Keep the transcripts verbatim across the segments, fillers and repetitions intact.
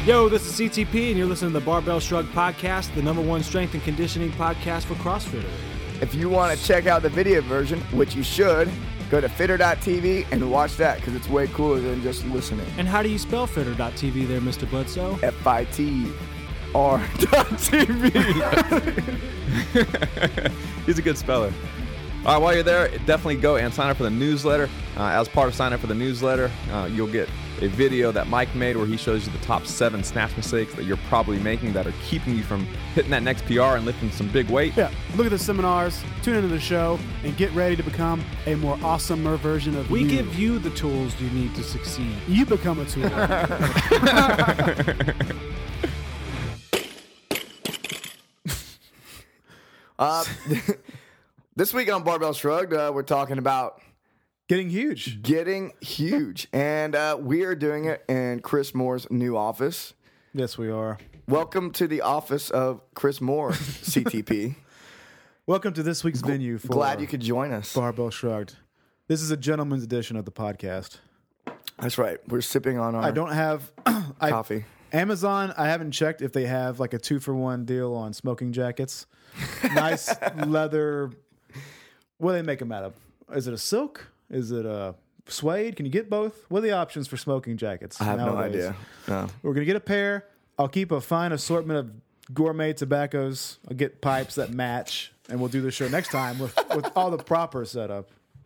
Yo, this is C T P, and you're listening to the Barbell Shrug Podcast, the number one strength and conditioning podcast for CrossFitters. If you want to check out the video version, which you should, go to fitter dot t v and watch that because it's way cooler than just listening. And how do you spell fitter dot t v there, Mister Bledsoe? F I T R dot T V. He's a good speller. All right, while you're there, definitely go and sign up for the newsletter. Uh, as part of signing up for the newsletter, uh, you'll get a video that Mike made where he shows you the top seven snatch mistakes that you're probably making that are keeping you from hitting that next P R and lifting some big weight. Yeah, look at the seminars, tune into the show, and get ready to become a more awesomer version of We you. give you the tools you need to succeed. You become a tool. uh, this week on Barbell Shrugged, uh, we're talking about Getting huge. getting huge. And uh, we are doing it in Chris Moore's new office. Yes, we are. Welcome to the office of Chris Moore, C T P. Welcome to this week's venue for Glad you could join us. Barbell Shrugged. This is a gentleman's edition of the podcast. That's right. We're sipping on our I don't have I, coffee. Amazon, I haven't checked if they have like a two for one deal on smoking jackets. Nice leather. What do they make them out of? Is it a silk? Is it a suede? Can you get both? What are the options for smoking jackets? I have no nowadays? idea. No. We're going to get a pair. I'll keep a fine assortment of gourmet tobaccos. I'll get pipes that match, and we'll do the show next time with, with all the proper setup.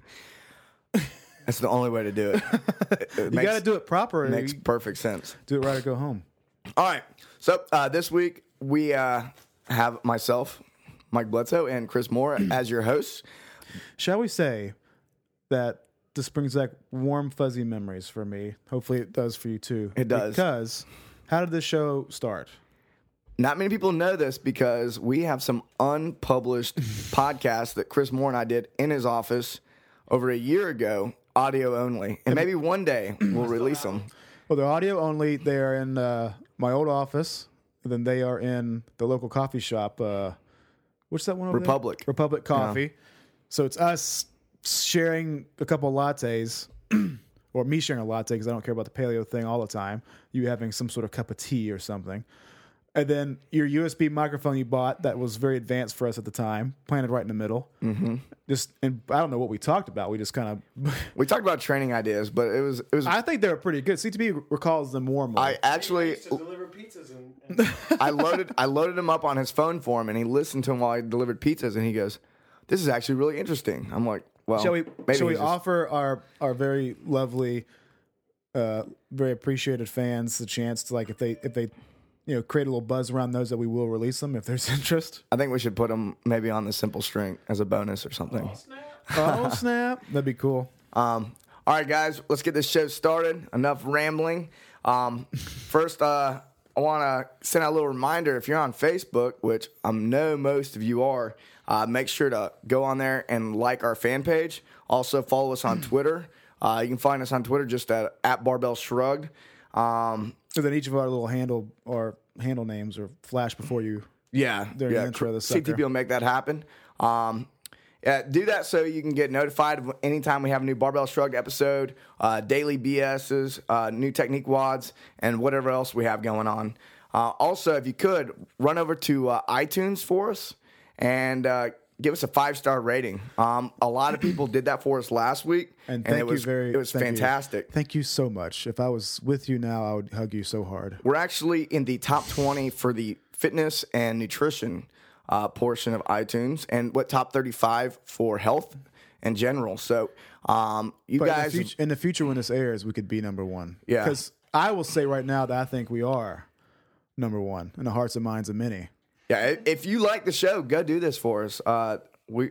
That's the only way to do it. it, it You got to do it proper. It makes You perfect sense. do it right or go home. All right. So uh, this week we uh, have myself, Mike Bledsoe, and Chris Moore as your hosts. Shall we say that this brings back warm, fuzzy memories for me? Hopefully it does for you too. It does. Because how did this show start? Not many people know this because we have some unpublished podcasts that Chris Moore and I did in his office over a year ago, audio only. And maybe one day we'll release them. Well, they're audio only. They are in uh, my old office. And then they are in the local coffee shop. Uh, what's that one over Republic. there? Republic Coffee. Yeah. So it's us sharing a couple lattes, or me sharing a latte because I don't care about the paleo thing all the time. You having some sort of cup of tea or something. And then your U S B microphone you bought that was very advanced for us at the time, planted right in the middle. Mm-hmm. Just and I don't know what we talked about. We just kind of We talked about training ideas, but it was it was. I think they were pretty good. C T B recalls them warmly. I actually used to deliver pizzas and, and I loaded I loaded him up on his phone for him, and he listened to him while I delivered pizzas, and he goes, "This is actually really interesting." I'm like, "Well, shall we? maybe Shall we he's just- offer our our very lovely, uh, very appreciated fans the chance to, like, if they if they, you know, create a little buzz around those, that we will release them if there's interest. I think we should put him maybe on the simple string as a bonus or something. Oh snap! That'd be cool. Um, all right, guys, let's get this show started. Enough rambling. Um, first, uh, I want to send out a little reminder. If you're on Facebook, which I know most of you are, uh, make sure to go on there and like our fan page. Also, follow us on Twitter. Uh, you can find us on Twitter just at, at Barbell Shrugged. Um, So then each of our little handle or handle names are flash before you. Yeah, During the yeah. intro of the C T P sucker. will make that happen. Um, yeah, do that so you can get notified of anytime we have a new Barbell Shrugged episode, uh, daily B Ss, uh, new technique wads, and whatever else we have going on. Uh, also, if you could, run over to uh, iTunes for us and uh, give us a five-star rating. Um, a lot of people did that for us last week, And thank it was, you very. it was thank you. fantastic. Thank you so much. If I was with you now, I would hug you so hard. We're actually in the top twenty for the fitness and nutrition uh, portion of iTunes, and what top thirty-five for health in general. So, um, you But guys, in, the future, in the future, when this airs, we could be number one. Yeah. Because I will say right now that I think we are number one in the hearts and minds of many. yeah, i- if you like the show, go do this for us. Uh, we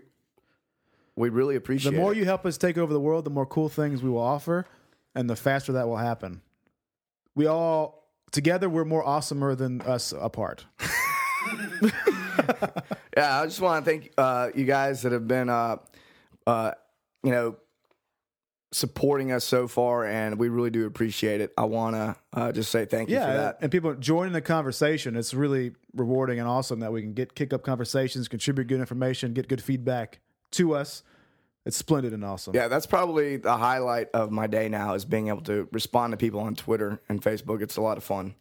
we really appreciate The more it. you help us take over the world, the more cool things we will offer, and the faster that will happen. We all together, we're more awesomer than us apart. Yeah, I just want to thank uh, you guys that have been, uh, uh, you know, supporting us so far, and we really do appreciate it. I want to uh, just say thank you Yeah, for that. and people joining the conversation. It's really rewarding and awesome that we can get kick up conversations, contribute good information, get good feedback to us. It's splendid and awesome. Yeah, that's probably the highlight of my day now is being able to respond to people on Twitter and Facebook. It's a lot of fun.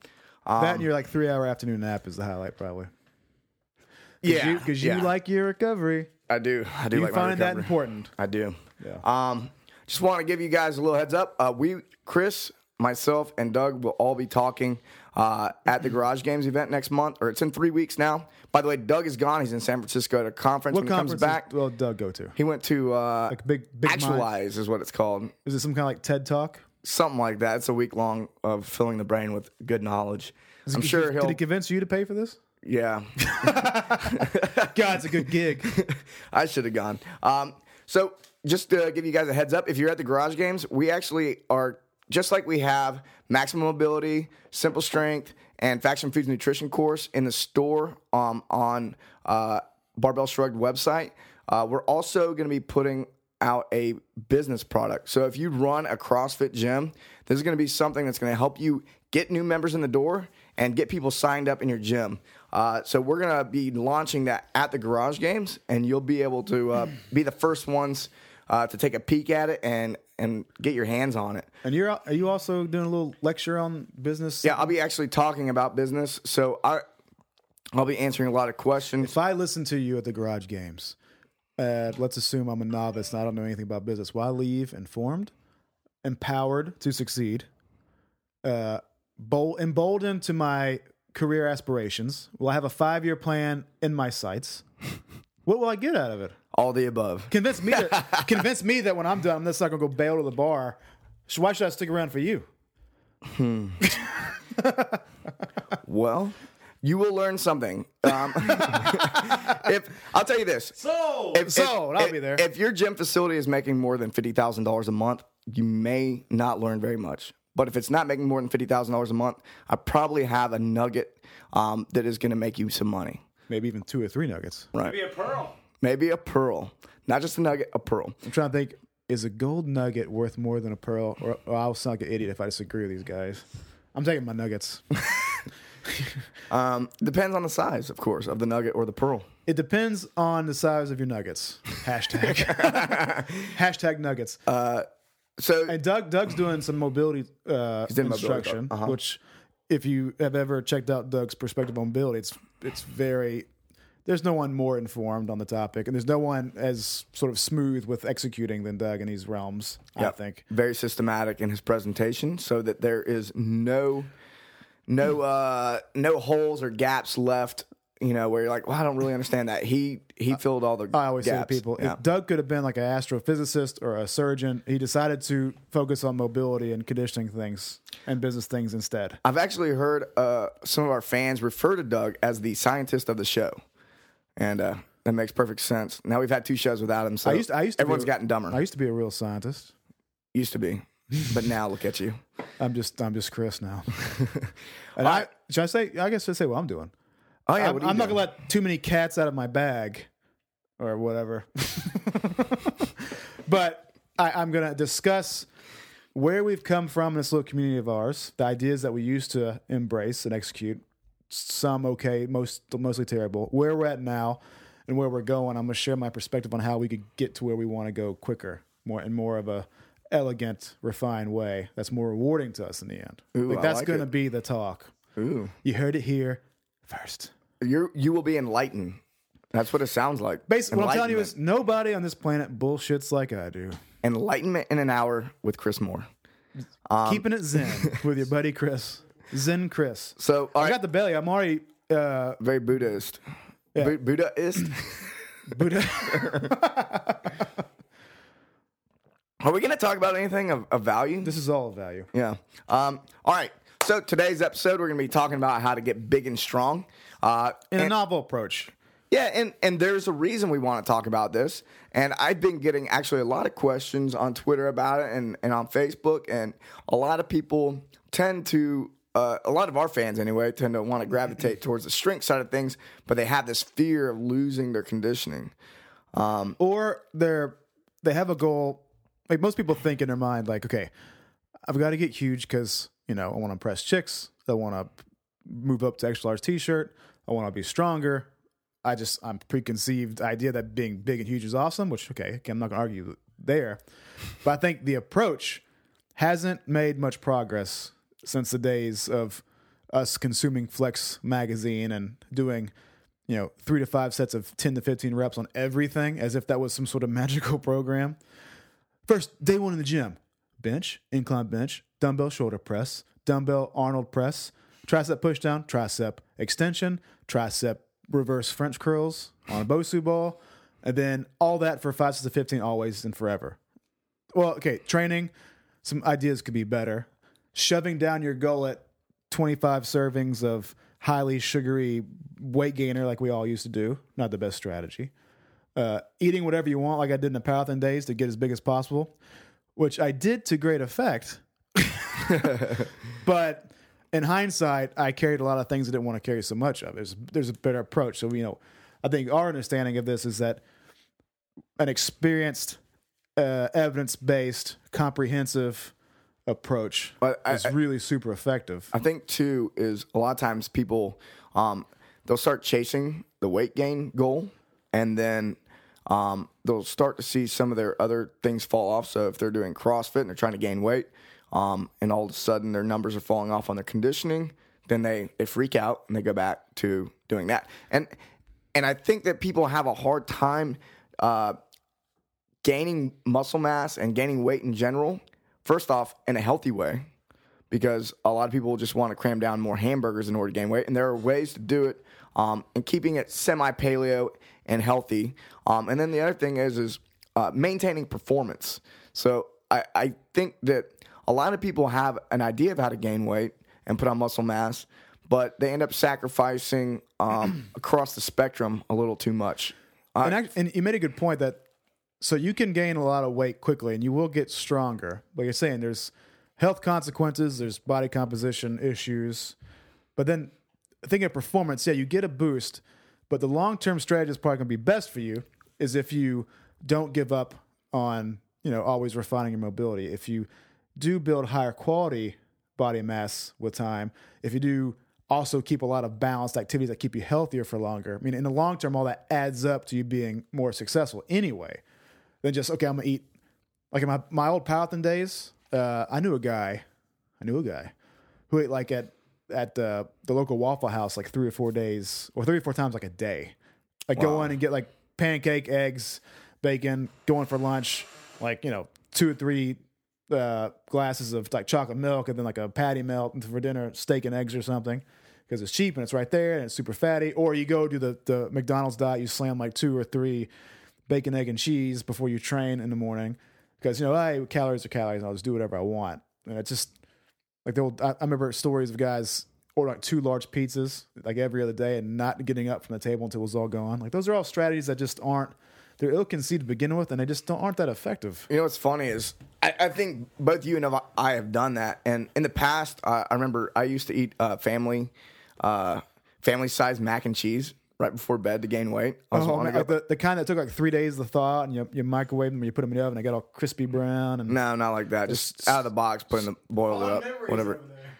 Um, that and your like three hour afternoon nap is the highlight, probably. yeah, Because yeah. you like your recovery. I do. I do You like my find that recovery. important. I do. Yeah. Um, just want to give you guys a little heads up. Uh, we, Chris, myself, and Doug will all be talking uh, at the Garage Games event next month, or it's in three weeks now. By the way, Doug is gone. He's in San Francisco at a conference. What when he conference comes back, does well, Doug go to? he went to uh, Like big, big mind? Actualize is what it's called. Is it some kind of like TED Talk? Something like that. It's a week long of filling the brain with good knowledge. I'm sure he'll. Did he convince you to pay for this? Yeah. God, it's a good gig. I should have gone. Um, so just to give you guys a heads up, if you're at the Garage Games, we actually are, just like we have Maximum Mobility, Simple Strength, and Faction Foods Nutrition course in the store um, on uh, Barbell Shrugged website, uh, we're also going to be putting out a business product. So if you run a CrossFit gym, this is going to be something that's going to help you get new members in the door and get people signed up in your gym. Uh, so we're going to be launching that at the Garage Games, and you'll be able to uh, be the first ones uh, to take a peek at it and and get your hands on it. And you're are you also doing a little lecture on business? Yeah, I'll be actually talking about business. So I, I'll be answering a lot of questions. If I listen to you at the Garage Games, uh, let's assume I'm a novice and I don't know anything about business. Will I leave informed, empowered to succeed, uh, bold, emboldened to my career aspirations? Will I have a five-year plan in my sights? What will I get out of it? All the above. Convince me that convince me that when I'm done, I'm just not gonna go bail to the bar. So why should I stick around for you? Well, you will learn something. Um, if I'll tell you this. So, If, So, if, I'll if- be there. If your gym facility is making more than fifty thousand dollars a month, you may not learn very much. But if it's not making more than fifty thousand dollars a month, I probably have a nugget um, that is going to make you some money. Maybe even two or three nuggets. Right? be a pearl. Maybe a pearl, not just a nugget, a pearl. I'm trying to think: is a gold nugget worth more than a pearl? Or, or I'll sound like an idiot if I disagree with these guys. I'm taking my nuggets. Um, depends on the size, of course, of the nugget or the pearl. It depends on the size of your nuggets. Hashtag. Hashtag nuggets. So And Doug, Doug's doing some mobility uh, doing mobility, instruction, uh-huh. which, if you have ever checked out Doug's perspective on mobility, it's it's very. There's no one more informed on the topic, and there's no one as sort of smooth with executing than Doug in these realms. I Yep. think. very systematic in his presentation, so that there is no no uh, no holes or gaps left. You know, where you're like, well, I don't really understand that. He he filled all the. I always gaps. say to people, Yeah. if Doug could have been like an astrophysicist or a surgeon, he decided to focus on mobility and conditioning things and business things instead. I've actually heard uh, some of our fans refer to Doug as the scientist of the show, and uh, that makes perfect sense. Now we've had two shows without him, so I used to, I used to everyone's be a- gotten dumber. I used to be a real scientist. used to be, but now look at you. I'm just I'm just Chris now. And All I right. should I say I guess I say what I'm doing. Oh yeah, I'm, what are you I'm not doing? gonna let too many cats out of my bag, or whatever. But I, I'm gonna discuss where we've come from in this little community of ours, the ideas that we used to embrace and execute. Some okay, most mostly terrible. Where we're at now, and where we're going. I'm gonna share my perspective on how we could get to where we want to go quicker, more in more of a elegant, refined way that's more rewarding to us in the end. Ooh, like I that's like gonna it. be the talk. Ooh, You heard it here first. you you will be enlightened. That's what it sounds like. Basically, what I'm telling you is Enlightenment. nobody on this planet bullshits like I do. Enlightenment in an hour with Chris Moore. Keeping it zen with your buddy Chris. Zen Chris. So all I right, got the belly. I'm already uh, very Buddhist. Yeah. Bu- Buddhist. Buddha. Are we going to talk about anything of, of value? This is all of value. Yeah. Um, all right. So today's episode, we're going to be talking about how to get big and strong. Uh, In a and- novel approach. Yeah, and, and there's a reason we want to talk about this. And I've been getting actually a lot of questions on Twitter about it and, and on Facebook. And a lot of people tend to, uh, a lot of our fans anyway, tend to want to gravitate towards the strength side of things, but they have this fear of losing their conditioning. Or they're they have a goal. Like most people think in their mind, like, okay, I've got to get huge because, you know, I want to impress chicks. I want to move up to extra large t-shirt. I want to be stronger. I just, I'm preconceived idea that being big and huge is awesome, which, okay, I'm not going to argue there. But I think the approach hasn't made much progress since the days of us consuming Flex magazine and doing, you know, three to five sets of ten to fifteen reps on everything as if that was some sort of magical program. First, day one in the gym, bench, incline bench, dumbbell shoulder press, dumbbell Arnold press, tricep push down, tricep extension, tricep reverse French curls on a Bosu ball, and then all that for five sets of fifteen always and forever. Well, okay, training, some ideas could be better. Shoving down your gullet twenty-five servings of highly sugary weight gainer like we all used to do, not the best strategy. Uh, eating whatever you want like I did in the powerlifting days to get as big as possible, which I did to great effect. But in hindsight, I carried a lot of things I didn't want to carry so much of. There's there's a better approach. So, you know, I think our understanding of this is that an experienced, uh, evidence-based, comprehensive approach But I- is really super effective. I think too is a lot of times people um, they'll start chasing the weight gain goal, and then um, they'll start to see some of their other things fall off. So if they're doing CrossFit and they're trying to gain weight, um, and all of a sudden their numbers are falling off on their conditioning, then they, they freak out and they go back to doing that. And and I think that people have a hard time uh, gaining muscle mass and gaining weight in general. First off, in a healthy way, because a lot of people just want to cram down more hamburgers in order to gain weight, and there are ways to do it, um, and keeping it semi-paleo and healthy. Um, and then the other thing is is uh, maintaining performance. So I, I think that a lot of people have an idea of how to gain weight and put on muscle mass, but they end up sacrificing um, across the spectrum a little too much. Uh, And, act- and you made a good point that so you can gain a lot of weight quickly and you will get stronger. But you're saying there's health consequences, there's body composition issues. But then thinking of performance, yeah, you get a boost, but the long-term strategy is probably going to be best for you is if you don't give up on, you know, always refining your mobility. If you do build higher quality body mass with time, if you do also keep a lot of balanced activities that keep you healthier for longer. I mean, in the long term, all that adds up to you being more successful anyway than just, okay, I'm going to eat. Like in my, my old powerlifting days, uh, I knew a guy, I knew a guy who ate like at, at uh, the local Waffle House like three or four days or three or four times like a day. Like go in and get like pancake, eggs, bacon, go in for lunch, like, you know, two or three uh, glasses of like chocolate milk and then like a patty melt, and for dinner, steak and eggs or something because it's cheap and it's right there and it's super fatty. Or you go do the, the McDonald's diet, you slam like two or three bacon, egg, and cheese before you train in the morning because, you know, hey, calories are calories and I'll just do whatever I want. And it's just like the old, I, I remember stories of guys order like two large pizzas like every other day and not getting up from the table until it was all gone. Like those are all strategies that just aren't, they're ill-conceived to begin with and they just don't, aren't that effective. You know what's funny is I, I think both you and I have done that. And in the past, uh, I remember I used to eat uh, family uh, family-sized mac and cheese right before bed to gain weight. I was Oh, wanting man, to like go- the, the kind that took like three days to thaw and you, you microwave them and you put them in the oven, they got all crispy brown. And No, not like that. Just out of the box, putting the boil it up, whatever.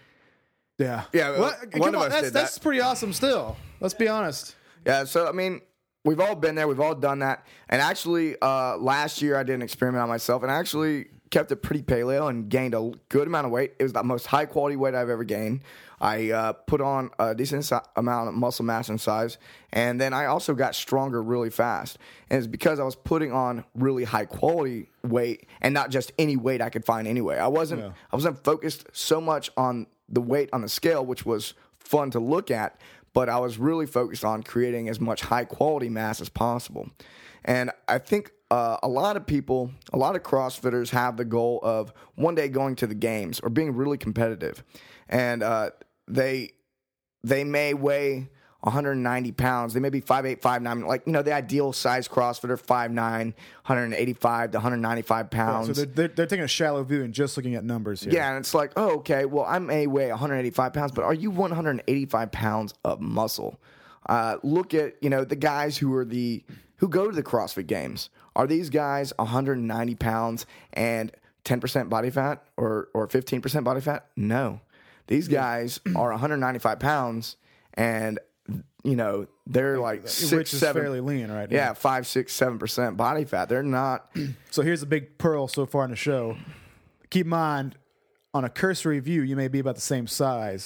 yeah. Yeah, Well, one come of on, us that's, did that's that. pretty awesome still. Let's be honest. Yeah, so I mean, we've all been there. We've all done that. And actually, uh, last year I did an experiment on myself and I actually kept it pretty paleo and gained a good amount of weight. It was the most high quality weight I've ever gained. I uh, put on a decent si- amount of muscle mass and size, and then I also got stronger really fast. And it's because I was putting on really high quality weight and not just any weight I could find anyway. I wasn't Yeah. I wasn't focused so much on the weight on the scale, which was fun to look at, but I was really focused on creating as much high quality mass as possible. And I think uh, a lot of people, a lot of CrossFitters have the goal of one day going to the games or being really competitive. And uh, they they may weigh one hundred ninety pounds. They may be five eight, five nine. Like, you know, the ideal size CrossFitter, five nine, one eighty-five to one ninety-five pounds. So they're, they're, they're taking a shallow view and just looking at numbers here. Yeah, and it's like, oh, okay, well, I may weigh one eighty-five pounds, but are you one hundred eighty-five pounds of muscle? Uh, look at, you know, the guys who are the who go to the CrossFit Games. Are these guys one hundred ninety pounds and ten percent body fat or or fifteen percent body fat? No. These guys are one hundred ninety-five pounds and, you know, they're like six, Which is seven, fairly lean right now. yeah, five, six, seven percent body fat. They're not. So here's a big pearl so far in the show. Keep in mind, on a cursory view, you may be about the same size,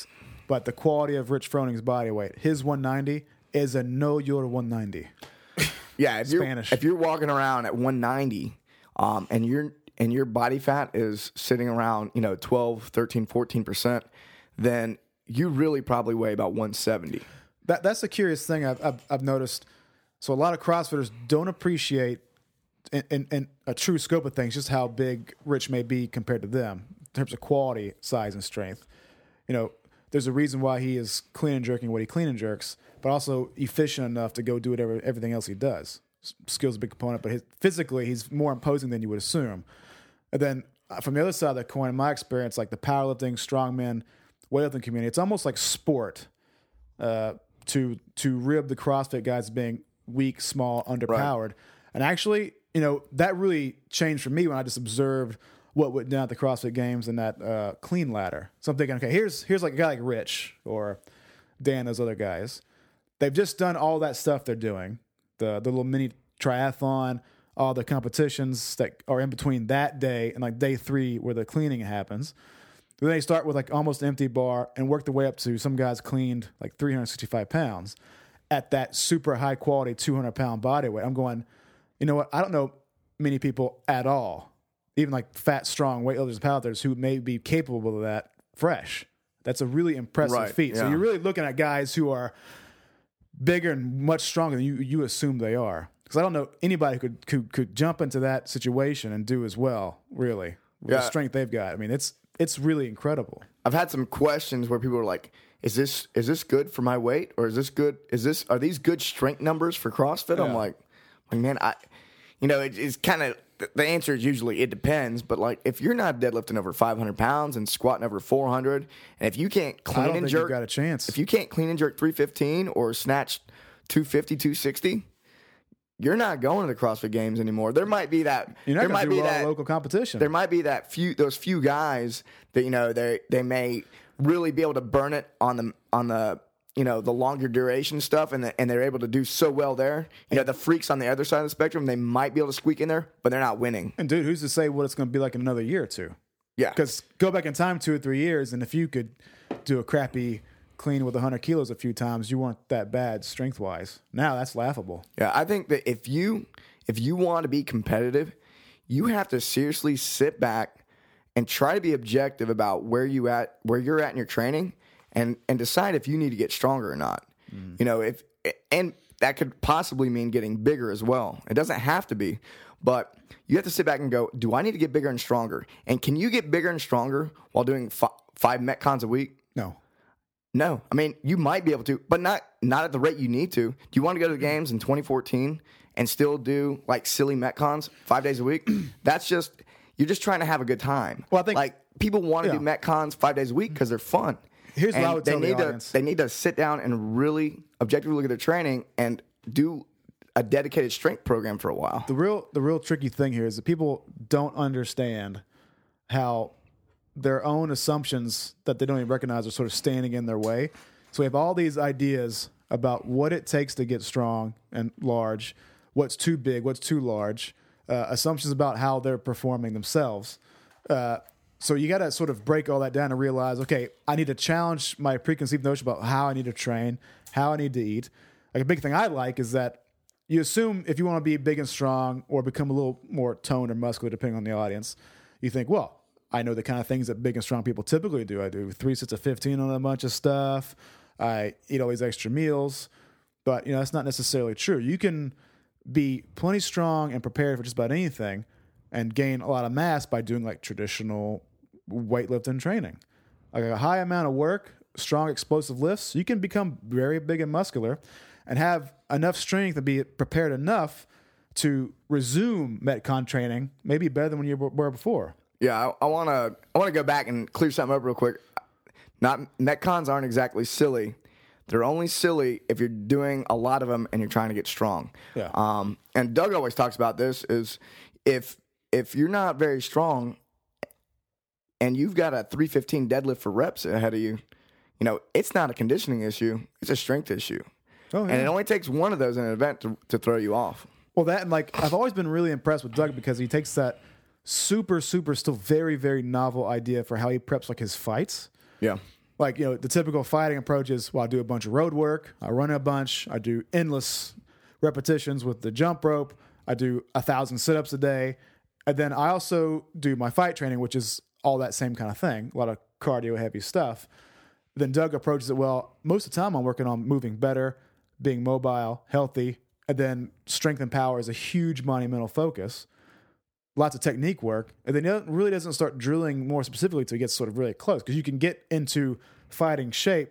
but the quality of Rich Froning's body weight, his one ninety is a know your one ninety. Yeah, if you're, Spanish. if you're walking around at one ninety um, and your and your body fat is sitting around, you know, twelve, thirteen, fourteen percent, then you really probably weigh about one seventy. That that's the curious thing I've, I've, I've noticed. So a lot of CrossFitters don't appreciate in, in, in a true scope of things just how big Rich may be compared to them in terms of quality, size, and strength. You know, there's a reason why he is clean and jerking what he clean and jerks, but also efficient enough to go do whatever everything else he does. Skill's a big component, but his, physically he's more imposing than you would assume. And then uh, from the other side of the coin, in my experience, like the powerlifting, strongman, weightlifting community, it's almost like sport uh, to to rib the CrossFit guys being weak, small, underpowered. Right. And actually, you know, that really changed for me when I just observed what went down at the CrossFit Games and that uh, clean ladder. So I'm thinking, okay, here's here's like a guy like Rich or Dan, those other guys. They've just done all that stuff they're doing, the the little mini triathlon, all the competitions that are in between that day and like day three where the cleaning happens. Then they start with like almost an empty bar and work their way up to some guys cleaned like three hundred sixty-five pounds at that super high quality two hundred pound body weight. I'm going, you know what? I don't know many people at all, even like fat, strong weightlifters and powerlifters who may be capable of that fresh. That's a really impressive right, feat. yeah. So you're really looking at guys who are bigger and much stronger than you you assume they are. Because I don't know anybody who could, could could jump into that situation and do as well, really, with yeah. the strength they've got. I mean, it's it's really incredible. I've had some questions where people are like, "Is this is this good for my weight, or is this good? Is this are these good strength numbers for CrossFit?" Yeah. I'm like, like, man, I, you know, it, it's kind of the answer is usually it depends. But like, if you're not deadlifting over five hundred pounds and squatting over four hundred, and if you can't clean I don't and think jerk, you've got a chance. if you can't clean and jerk three fifteen or snatch two fifty, two sixty, you're not going to the CrossFit Games anymore. There might be that. You're not there going might to do be well that in local competition. There might be that few those few guys that you know they they may really be able to burn it on the on the you know the longer duration stuff, and the, and they're able to do so well there. You know, the freaks on the other side of the spectrum, they might be able to squeak in there, but they're not winning. And dude, who's to say what it's going to be like in another year or two? Yeah, Because go back in time two or three years, and if you could do a crappy clean with one hundred kilos a few times, you weren't that bad strength wise. Now that's laughable. yeah. I think that if you if you want to be competitive, you have to seriously sit back and try to be objective about where you at where you're at in your training, and and decide if you need to get stronger or not. Mm-hmm. You know, if and that could possibly mean getting bigger as well. It doesn't have to be, but you have to sit back and go, do I need to get bigger and stronger? And can you get bigger and stronger while doing f- five Metcons a week? No. No. I mean, you might be able to, but not not at the rate you need to. Do you want to go to the games in twenty fourteen and still do like silly Metcons five days a week? That's just, you're just trying to have a good time. Well, I think- like people want to yeah. do Metcons five days a week because they're fun. Here's what And I would they tell the need to, audience. They need to sit down and really objectively look at their training and do a dedicated strength program for a while. The real the real tricky thing here is that people don't understand how their own assumptions that they don't even recognize are sort of standing in their way. So we have all these ideas about what it takes to get strong and large, what's too big, what's too large, uh, assumptions about how they're performing themselves. Uh, so you got to sort of break all that down and realize, okay, I need to challenge my preconceived notion about how I need to train, how I need to eat. Like a big thing I like is that you assume if you want to be big and strong or become a little more toned or muscular, depending on the audience, you think, well, I know the kind of things that big and strong people typically do. I do three sets of fifteen on a bunch of stuff. I eat all these extra meals. But, you know, that's not necessarily true. You can be plenty strong and prepared for just about anything and gain a lot of mass by doing like traditional weightlifting training. Like a high amount of work, strong explosive lifts, you can become very big and muscular and have enough strength to be prepared enough to resume Metcon training, maybe better than when you were before. Yeah, I want to I want to go back and clear something up real quick. Not Metcons aren't exactly silly. They're only silly if you're doing a lot of them and you're trying to get strong. Yeah. Um, and Doug always talks about this is if if you're not very strong and you've got a three fifteen deadlift for reps ahead of you, you know, it's not a conditioning issue. It's a strength issue. Oh, yeah. And it only takes one of those in an event to, to throw you off. Well, that and like I've always been really impressed with Doug because he takes that super, super, still very, very novel idea for how he preps like his fights. Yeah. Like, you know, the typical fighting approach is, well, I do a bunch of road work, I run a bunch, I do endless repetitions with the jump rope, I do a thousand sit-ups a day, and then I also do my fight training, which is all that same kind of thing, a lot of cardio-heavy stuff. Then Doug approaches it, well, most of the time I'm working on moving better, being mobile, healthy, and then strength and power is a huge monumental focus. Lots of technique work, and then it really doesn't start drilling more specifically until it gets sort of really close, because you can get into fighting shape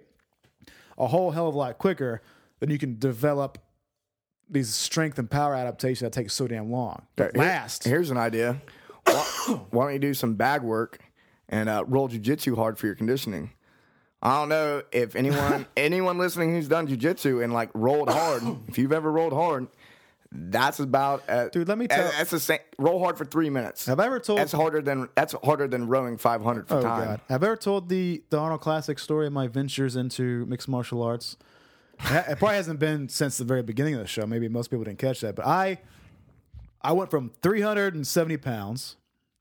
a whole hell of a lot quicker than you can develop these strength and power adaptations that take so damn long. But Here- last, Here's an idea. Why, why don't you do some bag work and uh, roll jiu-jitsu hard for your conditioning? I don't know if anyone anyone listening who's done jiu-jitsu and like rolled hard, if you've ever rolled hard, that's about uh, Dude, let me tell- that's the same. Roll hard for three minutes. have I ever told? That's harder than that's harder than rowing five hundred for Oh time. God, have I ever told the the Arnold Classic story of my ventures into mixed martial arts? It probably hasn't been since the very beginning of the show. Maybe most people didn't catch that, but I I went from three hundred seventy pounds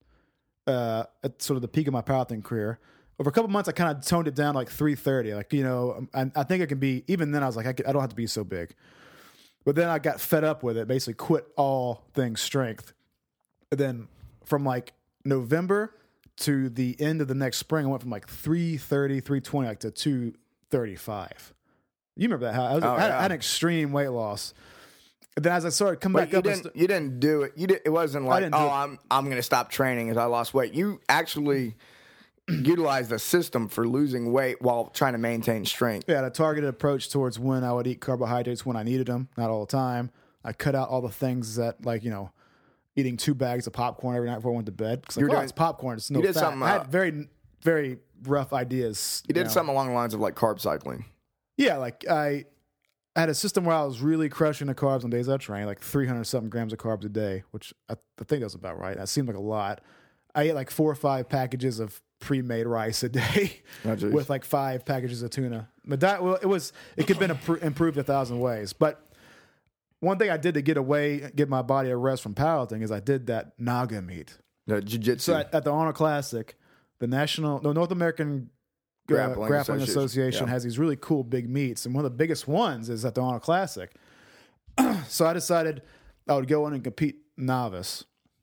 uh, at sort of the peak of my powerlifting career. Over a couple months, I kind of toned it down to like three thirty. Like, you know, I, I think it can be, even then I was like, I, could, I don't have to be so big. But then I got fed up with it, basically quit all things strength. And then from like November to the end of the next spring, I went from like three thirty, three twenty, like to two thirty-five. You remember that? How I, was, Oh, I, had, yeah. I had an extreme weight loss. And then as I started coming But back you up, and didn't. st- you didn't do it. You did. It wasn't like, didn't do oh, it. I'm I'm going to stop training as I lost weight. You actually utilized a system for losing weight while trying to maintain strength. yeah, I had a targeted approach towards when I would eat carbohydrates when I needed them, not all the time. I cut out all the things that, like, you know, eating two bags of popcorn every night before I went to bed. Because like, You're oh, doing- it's popcorn. It's no you did fat. something, I uh, had very, very rough ideas. You did know. something along the lines of like carb cycling. Yeah, like I, I had a system where I was really crushing the carbs on days I trained, like three hundred something grams of carbs a day, which I, I think that's about right. That seemed like a lot. I ate like four or five packages of pre-made rice a day Oh, geez. with like five packages of tuna. My diet, well, it was, it could have been impro- improved a thousand ways. But one thing I did to get away, get my body a rest from powerlifting is I did that Naga meet. The jiu-jitsu. So at, at the Arnold Classic, the National, no, North American uh, Grappling Grappling, Association. Association Yeah. has these really cool big meets, and one of the biggest ones is at the Arnold Classic. So I decided I would go in and compete novice.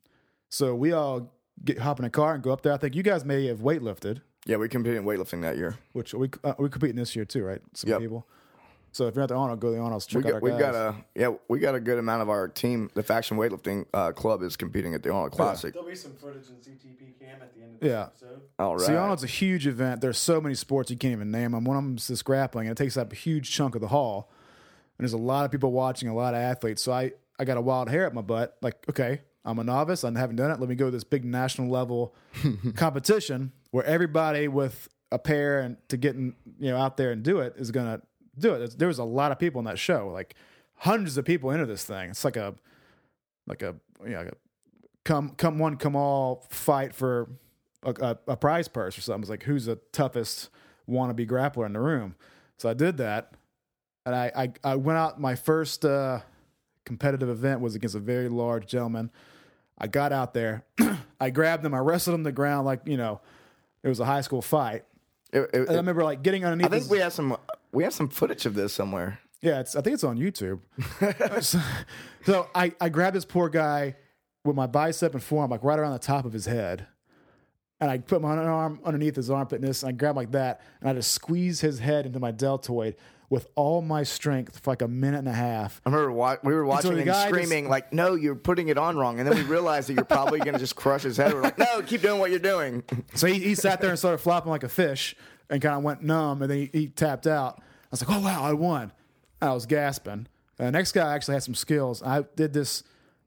So we all get hop in a car and go up there. I think you guys may have weightlifted, yeah, we competed in weightlifting that year. which we uh, we're competing this year too, right? Some Yep. people. So if you're at the Arnold, go to the Arnold's. Check We out got, our we've guys. got a yeah, we got a good amount of our team. The Faction Weightlifting uh, Club is competing at the Arnold Classic. There'll be some footage in C T P Cam at the end of this Yeah. episode. All right. See, Arnold's a huge event. There's so many sports you can't even name them. One of them is this grappling, and it takes up a huge chunk of the hall. And there's a lot of people watching, a lot of athletes. So I, I got a wild hair up my butt. Like, okay, I'm a novice. I haven't done it. Let me go to this big national level competition where everybody with a pair and to get in, you know, out there and do it is gonna do it. There's- There was a lot of people in that show, like hundreds of people into this thing. It's like a, like a, you know, like a come come one come all fight for a, a, a prize purse or something. It's like, who's the toughest wannabe grappler in the room? So I did that, and I I, I went out. My first uh, competitive event was against a very large gentleman. I got out there, I grabbed him, I wrestled him to the ground like, you know, it was a high school fight. It- it- And I remember like getting underneath. I think his- we have some we have some footage of this somewhere. Yeah, it's, I think it's on YouTube. so so I, I grabbed this poor guy with my bicep and forearm, like right around the top of his head. And I put my arm underneath his armpit and this, and I grabbed like that, and I just squeezed his head into my deltoid with all my strength for like a minute and a half. I remember wa- we were watching the and guy screaming just- like, "No, you're putting it on wrong." And then we realized that you're probably going to just crush his head. We're like, "No, keep doing what you're doing." So he, he sat there and started flopping like a fish and kind of went numb, and then he, he tapped out. I was like, oh, wow, I won. And I was gasping. And the next guy actually had some skills. I did this,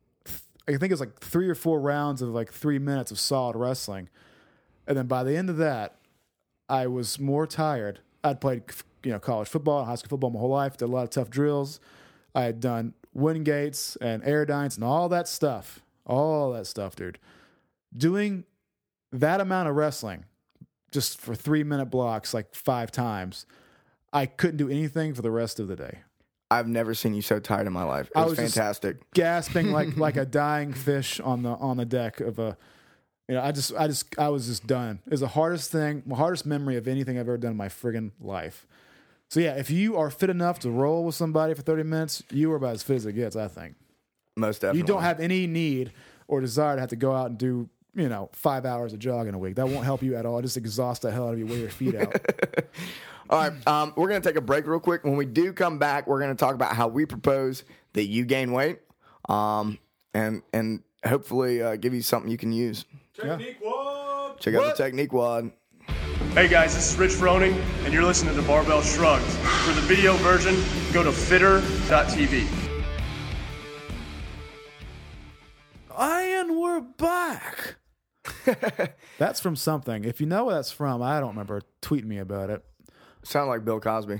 I think it was like three or four rounds of like three minutes of solid wrestling. And then by the end of that, I was more tired. I'd played, you know, college football and high school football my whole life, did a lot of tough drills. I had done Wingates and Aerodynes and all that stuff. All that stuff, dude. Doing that amount of wrestling just for three minute blocks, like five times, I couldn't do anything for the rest of the day. I've never seen you so tired in my life. It I was, was just- fantastic. Gasping like like a dying fish on the on the deck of a You know, I just, I just, I was just done. It was the hardest thing, my hardest memory of anything I've ever done in my friggin' life. So yeah, if you are fit enough to roll with somebody for thirty minutes, you are about as fit as it gets, I think. Most definitely. You don't have any need or desire to have to go out and do, you know, five hours of jogging a week. That won't help you at all. Just exhaust the hell out of you, wear your feet out. All right, um, we're going to take a break real quick. When we do come back, we're going to talk about how we propose that you gain weight, um, and and hopefully uh, give you something you can use. Technique Wad. Check out the Technique Wad. Hey guys, this is Rich Froning, and you're listening to Barbell Shrugged. For the video version, go to fitter dot t v. And we're back. That's from something. If you know what that's from, I don't remember. Tweet me about it. Sound like Bill Cosby.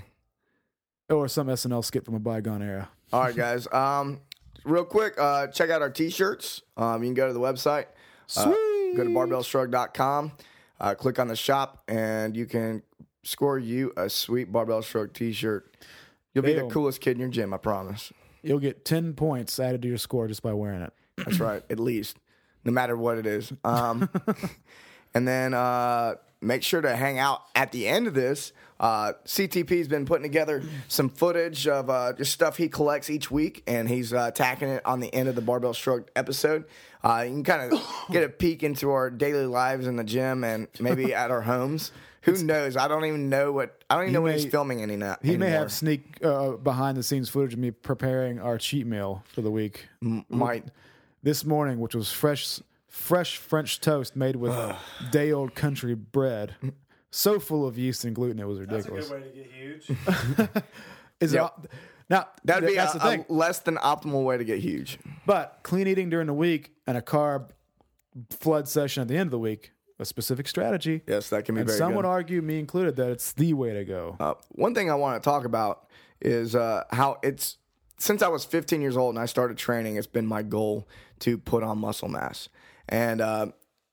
Or some S N L skit from a bygone era. All right, guys. Um, real quick, uh, check out our T-shirts. Um, you can go to the website. Uh, go to barbell shrug dot com. Uh, click on the shop, and you can score you a sweet Barbell Shrug T-shirt. You'll be Damn. the coolest kid in your gym, I promise. You'll get ten points added to your score just by wearing it. That's right, at least, no matter what it is. Um, and then uh, make sure to hang out at the end of this. Uh, C T P's been putting together some footage of uh, just stuff he collects each week, and he's uh, tacking it on the end of the Barbell Shrug episode. Uh, you can kind of get a peek into our daily lives in the gym and maybe at our homes. Who knows? I don't even know what I don't even He know when may- he's filming any now. He may anymore. have sneak uh, behind the scenes footage of me preparing our cheat meal for the week. might. This morning, which was fresh fresh French toast made with day old country bread. So full of yeast and gluten, it was That's a ridiculous. good way to get huge. Is Yep. it op- now That'd th- be that's a, the thing. a less than optimal way to get huge. But clean eating during the week and a carb flood session at the end of the week, a specific strategy. Yes, that can be And very some good. would argue, me included, that it's the way to go. Uh, one thing I want to talk about is uh, how it's since I was fifteen years old and I started training, it's been my goal to put on muscle mass. And uh,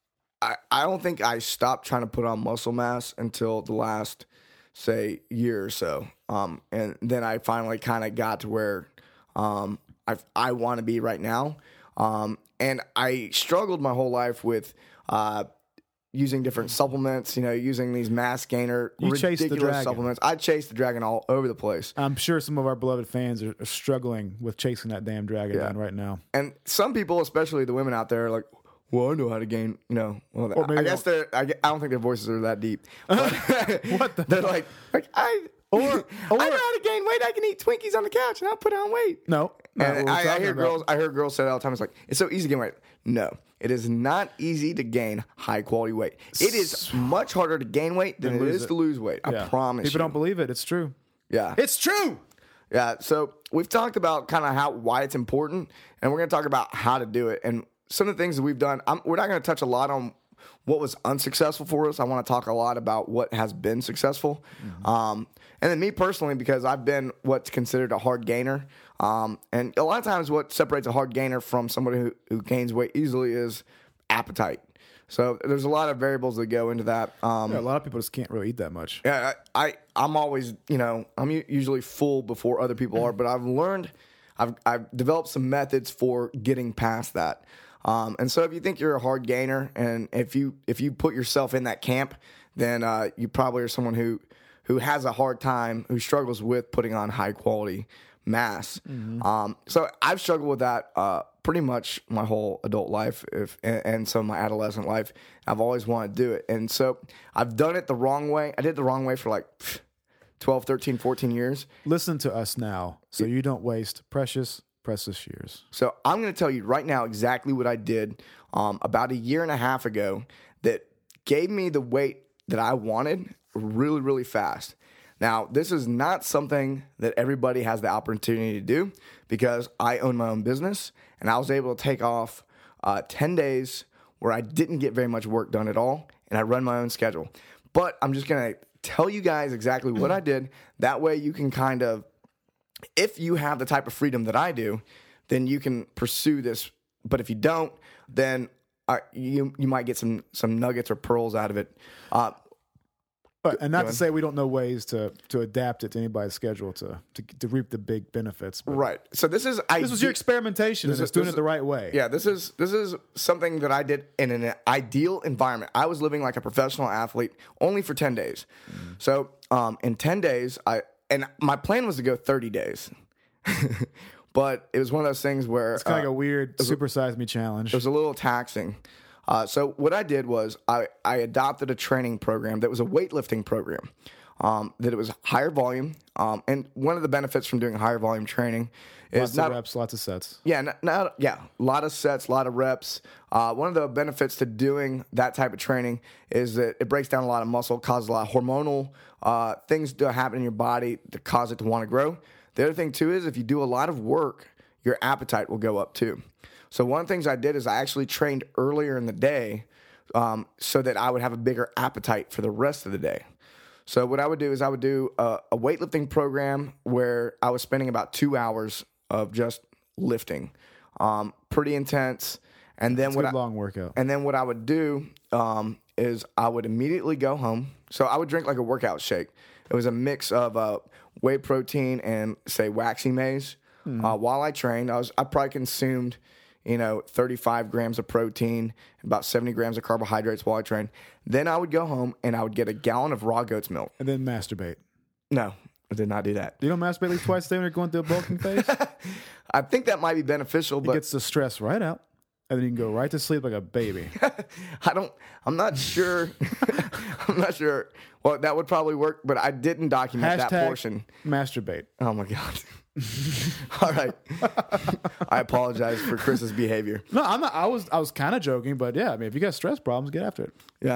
I, I don't think I stopped trying to put on muscle mass until the last, say, year or so. Um, and then I finally kind of got to where um, I, I want to be right now. Um, and I struggled my whole life with uh, using different supplements, you know, using these mass gainer, You chased the ridiculous dragon. supplements. I chased the dragon all over the place. I'm sure some of our beloved fans are, are struggling with chasing that damn dragon Yeah. down right now. And some people, especially the women out there, are like, well, I know how to gain, you know. Well, Or maybe I guess they're, I, gue- I don't think their voices are that deep. But What the- They're like, like I, Or- I or- know how to gain weight. I can eat Twinkies on the couch and I'll put on weight. No. not what And we're I, I talking hear about. girls, I hear girls say it all the time. It's like, it's so easy to gain weight. No, it is not easy to gain high quality weight. It is much harder to gain weight than it lose is it. to lose weight. I Yeah. promise People you. don't believe it. It's true. Yeah. It's true. Yeah, so we've talked about kind of how why it's important, and we're going to talk about how to do it. And some of the things that we've done, I'm, we're not going to touch a lot on what was unsuccessful for us. I want to talk a lot about what has been successful. Mm-hmm. Um, and then me personally, because I've been what's considered a hard gainer. Um, and a lot of times what separates a hard gainer from somebody who, who gains weight easily is appetite. So there's a lot of variables that go into that. Um, Yeah, a lot of people just can't really eat that much. yeah, I, I I'm always, you know, I'm u- usually full before other people are, but I've learned, I've I've developed some methods for getting past that. Um, and so if you think you're a hard gainer, and if you if you put yourself in that camp, then uh, you probably are someone who who has a hard time, who struggles with putting on high quality mass. Um, so I've struggled with that uh, pretty much my whole adult life, if and, and some of my adolescent life. I've always wanted to do it, and so I've done it the wrong way. I did it the wrong way for like twelve, thirteen, fourteen years. Listen to us now so you don't waste precious, precious years. So I'm going to tell you right now exactly what I did um, about a year and a half ago that gave me the weight that I wanted really, really fast. Now, this is not something that everybody has the opportunity to do because I own my own business, and I was able to take off uh, ten days where I didn't get very much work done at all, and I run my own schedule. But I'm just going to tell you guys exactly what I did. That way you can kind of, if you have the type of freedom that I do, then you can pursue this. But if you don't, then uh, you you might get some some nuggets or pearls out of it. Uh, But, and not doing. to say we don't know ways to to adapt it to anybody's schedule to to, to reap the big benefits. But Right. So this is I this was your experimentation, This and is- it's doing this it the is- right way. Yeah, this is this is something that I did in an ideal environment. I was living like a professional athlete only for ten days. Mm. So um, in ten days, I and my plan was to go thirty days, but it was one of those things where It's kind of uh, like a weird supersize me challenge. it was a little taxing. Uh, so what I did was I, I adopted a training program that was a weightlifting program. Um, that it was higher volume, um, and one of the benefits from doing higher volume training is Lots not of reps, lots of sets. yeah, not, not, yeah, a lot of sets, a lot of reps. Uh, one of the benefits to doing that type of training is that it breaks down a lot of muscle, causes a lot of hormonal uh, things to happen in your body to cause it to want to grow. The other thing too is if you do a lot of work, your appetite will go up too. So one of the things I did is I actually trained earlier in the day um, so that I would have a bigger appetite for the rest of the day. So what I would do is I would do a, a weightlifting program where I was spending about two hours of just lifting, um, pretty intense. And then It's a what good I, long workout. and then what I would do um, is I would immediately go home. So I would drink like a workout shake. It was a mix of uh, whey protein and say waxy maize. Mm-hmm. Uh, while I trained, I was I probably consumed, you know, thirty-five grams of protein, about seventy grams of carbohydrates while I trained. Then I would go home and I would get a gallon of raw goat's milk. And then masturbate. No, I did not do that. You don't masturbate at least twice a day when you're going through a bulking phase? It I think that might be beneficial, but gets the stress right out, and then you can go right to sleep like a baby. I don't. I'm not sure. I'm not sure. Well, that would probably work, but I didn't document Hashtag that portion. masturbate. Oh my god. All right. I apologize for Chris's behavior. No, I'm not. I was I was kind of joking, but yeah, I mean, if you got stress problems, get after it. Yeah.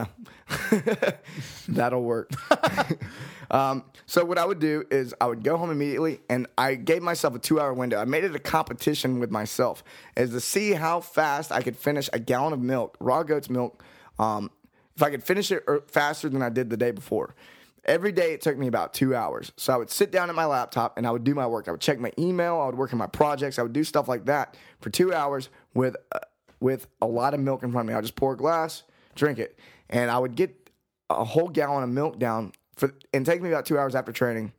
That'll work. um, so what I would do is I would go home immediately, and I gave myself a two-hour window. I made it a competition with myself as to see how fast I could finish a gallon of milk, raw goat's milk, um, if I could finish it er- faster than I did the day before. Every day it took me about two hours. So I would sit down at my laptop and I would do my work. I would check my email. I would work on my projects. I would do stuff like that for two hours with uh, with a lot of milk in front of me. I would just pour a glass, drink it, and I would get a whole gallon of milk down for and take me about two hours after training.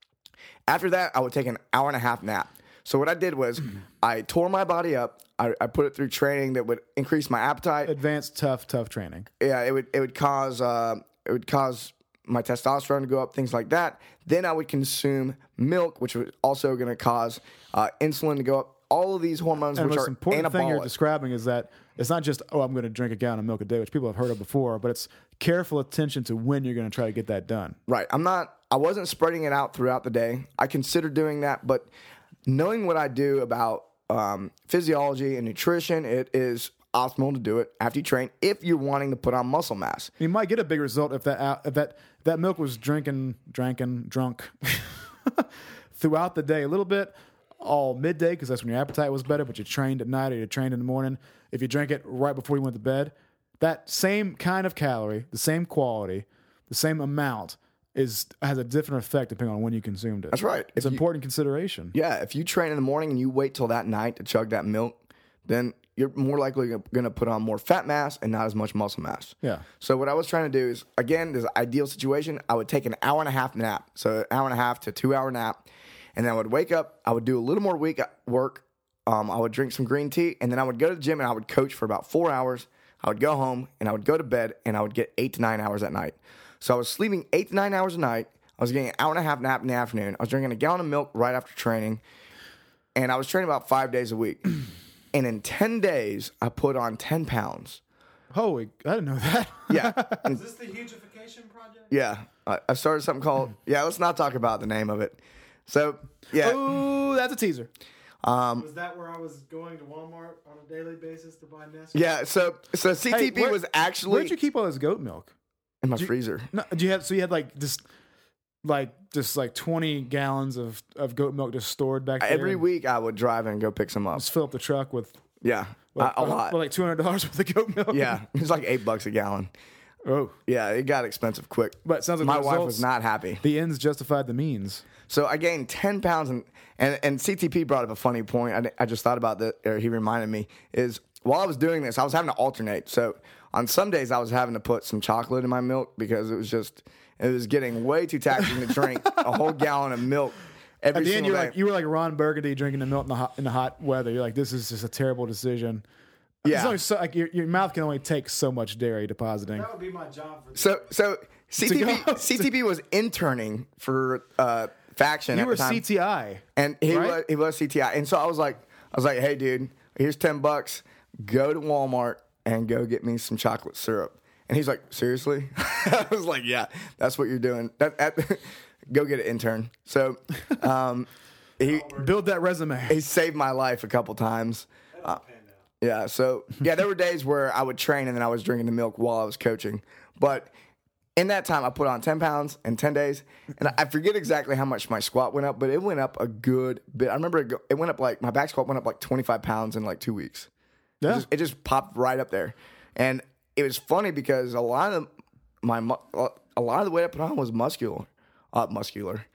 After that, I would take an hour and a half nap. So what I did was I tore my body up. I, I put it through training that would increase my appetite. Advanced, tough, tough training. Yeah, it would it would cause uh, it would cause my testosterone to go up, things like that. Then I would consume milk, which was also going to cause uh, insulin to go up. All of these hormones, And the which most are important thing you're anabolic. describing is that it's not just, oh, I'm going to drink a gallon of milk a day, which people have heard of before, but it's careful attention to when you're going to try to get that done. Right. I'm not. I wasn't spreading it out throughout the day. I considered doing that, but knowing what I do about um, physiology and nutrition, it is optimal to do it after you train if you're wanting to put on muscle mass. You might get a big result if that uh, if that if that milk was drinking, drinking, drunk throughout the day a little bit, all midday because that's when your appetite was better. But you trained at night or you trained in the morning. If you drank it right before you went to bed, that same kind of calorie, the same quality, the same amount is has a different effect depending on when you consumed it. That's right. It's If an you- important consideration. Yeah, if you train in the morning and you wait till that night to chug that milk, then you're more likely going to put on more fat mass and not as much muscle mass. Yeah. So what I was trying to do is, again, this ideal situation, I would take an hour and a half nap. So an hour and a half to two hour nap. And then I would wake up, I would do a little more week work. Um, I would drink some green tea, and then I would go to the gym and I would coach for about four hours. I would go home and I would go to bed and I would get eight to nine hours at night. So I was sleeping eight to nine hours a night. I was getting an hour and a half nap in the afternoon. I was drinking a gallon of milk right after training. And I was training about five days a week. And in ten days, I put on ten pounds. Holy, I didn't know that. Yeah. And Is this the hugification project? yeah. I, I started something called, yeah, let's not talk about the name of it. So, yeah. Ooh, that's a teaser. Was that where I was going to Walmart on a daily basis to buy Nesquik? Yeah. So, so C T P Hey, where- was actually Where'd you keep all this goat milk? in my you- freezer. No, do you have so you had like just like just like twenty gallons of, of goat milk just stored back there? Every and week, I would drive in and go pick some up. just fill up the truck with Yeah. like, a, a lot. with like two hundred dollars worth of goat milk. Yeah. It was like eight bucks a gallon. Oh, Yeah. It got expensive quick. but it sounds like My the wife results- was not happy. The ends justified the means. So I gained ten pounds, and, and, and C T P brought up a funny point. I, I just thought about that, or he reminded me, is while I was doing this, I was having to alternate. So on some days, I was having to put some chocolate in my milk because it was just, It was getting way too taxing to drink a whole gallon of milk every At the end, single you're day. like you were like Ron Burgundy drinking the milk in the hot, in the hot weather. You're like, this is just a terrible decision. Yeah. There's only so, like your, your mouth can only take so much dairy depositing. That would be my job for So, so C T B, go- C T B was interning for uh, Faction. You at were the time, C T I, and he right? was he was C T I, and so I was like, I was like, hey, dude, here's ten bucks. Go to Walmart and go get me some chocolate syrup. And he's like, seriously? I was like, yeah, that's what you're doing. That, that, go get an intern. So, um, he Build that resume. he saved my life a couple times. Uh, yeah, so yeah, there were days where I would train and then I was drinking the milk while I was coaching. But in that time, I put on ten pounds in ten days, and I forget exactly how much my squat went up, but it went up a good bit. I remember it, go, it went up like my back squat went up like twenty-five pounds in like two weeks. It, Yeah. just, it just popped right up there, and it was funny because a lot of my mu- a lot of the weight I put on was muscular, uh, muscular.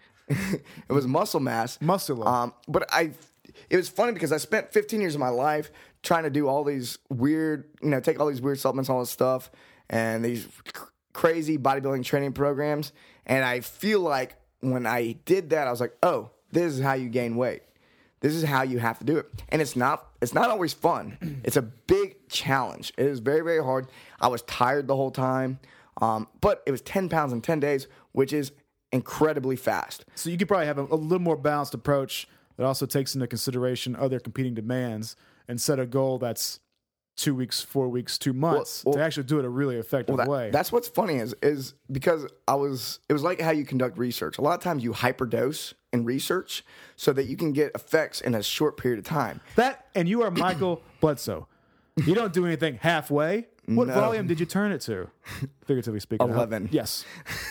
It was muscle mass, Muscular. Um, but I, it was funny because I spent fifteen years of my life trying to do all these weird, you know, take all these weird supplements, all this stuff, and these cr- crazy bodybuilding training programs. And I feel like when I did that, I was like, oh, this is how you gain weight. This is how you have to do it. And it's not it's not always fun. It's a big challenge. It is very, very hard. I was tired the whole time. Um, but it was ten pounds in ten days, which is incredibly fast. So you could probably have a, a little more balanced approach that also takes into consideration other competing demands and set a goal that's two weeks, four weeks, two months well- to actually do it a really effective Well, that- way. that's what's funny is is because I was it was like how you conduct research. A lot of times you hyperdose in research so that you can get effects in a short period of time. That and you are Michael Bledsoe. You don't do anything halfway. What No. volume did you turn it to? Figuratively speaking. huh? eleven. Yes.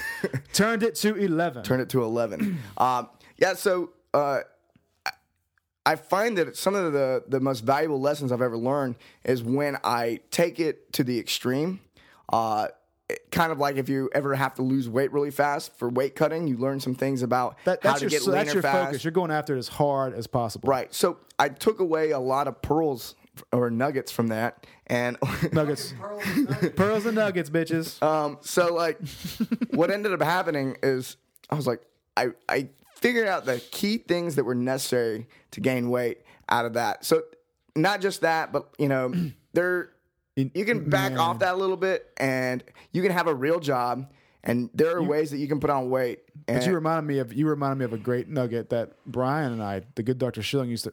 Turned it to eleven. Turn it to eleven. um, yeah, so uh, I- I find that some of the, the most valuable lessons I've ever learned is when I take it to the extreme. Uh, it- kind of like if you ever have to lose weight really fast for weight cutting, you learn some things about That, how that's to your, get so leaner that's your fast. focus. You're going after it as hard as possible. Right. So I took away a lot of pearls or nuggets from that, and Nuggets. Pearls and nuggets, bitches. um, so like, what ended up happening is I was like, I I figured out the key things that were necessary to gain weight out of that. So not just that, but you know, there you can back Man. off that a little bit, and you can have a real job, and there are ways that you can put on weight. And But you reminded me of you reminded me of a great nugget that Brian and I, the good Doctor Schilling, used to.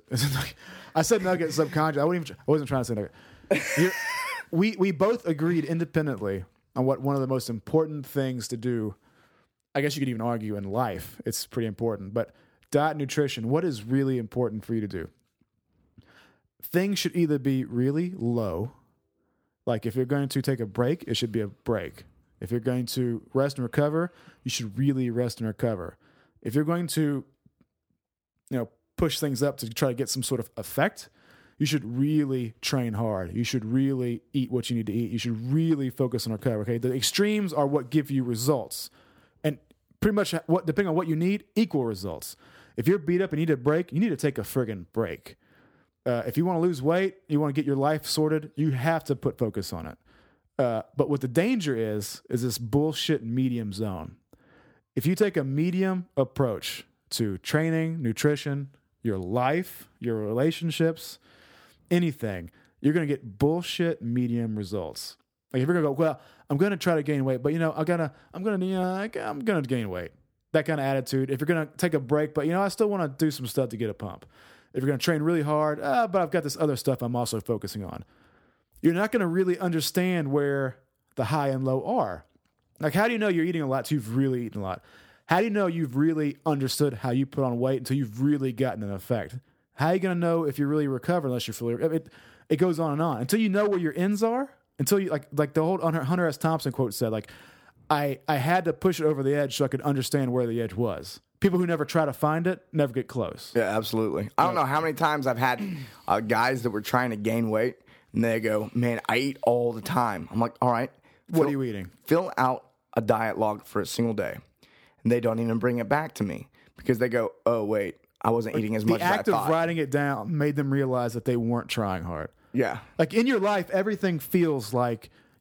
I said nugget subconscious. I wasn't even. I wasn't trying to say nugget. You're- we we both agreed independently on what one of the most important things to do. I guess you could even argue in life, it's pretty important. But diet and nutrition, what is really important for you to do? Things should either be really low, like if you're going to take a break, it should be a break. If you're going to rest and recover, you should really rest and recover. If you're going to, you know, push things up to try to get some sort of effect, you should really train hard. You should really eat what you need to eat. You should really focus on recovery. Okay, the extremes are what give you results, and pretty much what depending on what you need, equal results. If you're beat up and need a break, you need to take a friggin' break. Uh, if you want to lose weight, you want to get your life sorted, you have to put focus on it. Uh, but what the danger is, is this bullshit medium zone. If you take a medium approach to training, nutrition, your life, your relationships, anything, you're going to get bullshit medium results. Like if you're going to go, well, I'm going to try to gain weight, but you know, I gotta, I'm going to, you know, I'm going to gain weight. That kind of attitude. If you're going to take a break, but you know, I still want to do some stuff to get a pump. If you're going to train really hard, uh, but I've got this other stuff I'm also focusing on. You're not going to really understand where the high and low are. Like, how do you know you're eating a lot until you've really eaten a lot? How do you know you've really understood how you put on weight until you've really gotten an effect? How are you going to know if you're really recovered unless you're fully it, it goes on and on. Until you know where your ends are, until you, like like the old Hunter S. Thompson quote said, like, I, I had to push it over the edge so I could understand where the edge was. People who never try to find it never get close. yeah, absolutely. I don't know how many times I've had uh, guys that were trying to gain weight, and they go, "Man, I eat all the time." I'm like, "All right, What fill- are you eating?" Fill out a diet log for a single day." And they don't even bring it back to me because they go, "Oh, wait, I wasn't eating as The much as I act of thought." writing it down made them realize that they weren't trying hard. Yeah. Like in your life, everything feels like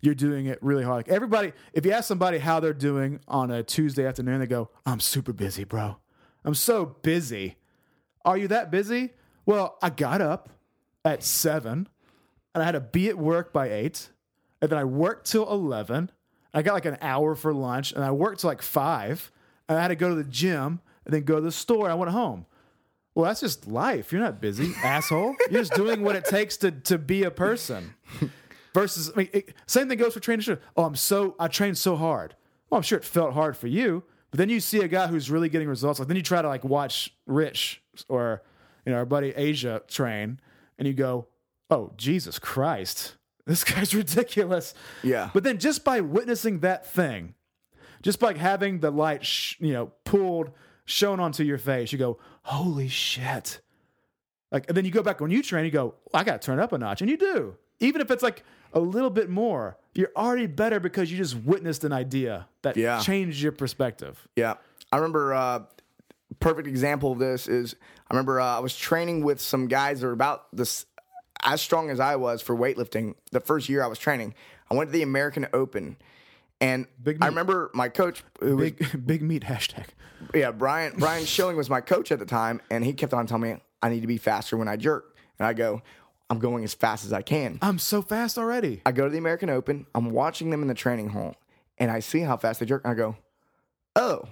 you're doing it really hard. Like everybody, if you ask somebody how they're doing on a Tuesday afternoon, they go, I'm super busy, bro. I'm so busy. Are you that busy? Well, I got up at seven and I had to be at work by eight. And then I worked till eleven. I got like an hour for lunch and I worked till like five. And I had to go to the gym and then go to the store and I went home. Well, that's just life. You're not busy, asshole. You're just doing what it takes to, to be a person. Versus, I mean, it, same thing goes for training. Oh, I'm so, I trained so hard. Well, I'm sure it felt hard for you. But then you see a guy who's really getting results. Like then you try to like watch Rich or, you know, our buddy Asia train and you go, oh, Jesus Christ. This guy's ridiculous. Yeah. But then just by witnessing that thing, just by having the light, sh- you know, pulled, shown onto your face, you go, holy shit. Like, and then you go back when you train, you go, I got to turn up a notch. And you do. Even if it's like a little bit more, you're already better because you just witnessed an idea that Yeah. changed your perspective. Yeah. I remember uh perfect example of this is I remember uh, I was training with some guys that were about this as strong as I was for weightlifting. The first year I was training, I went to the American Open, and Big I meat. remember my coach, who was Big, big meat hashtag. yeah Brian Brian Schilling was my coach at the time, and he kept on telling me I need to be faster when I jerk, and I go, I'm going as fast as I can. I'm so fast already. I go to the American Open, I'm watching them in the training hall, and I see how fast they jerk, and I go, oh,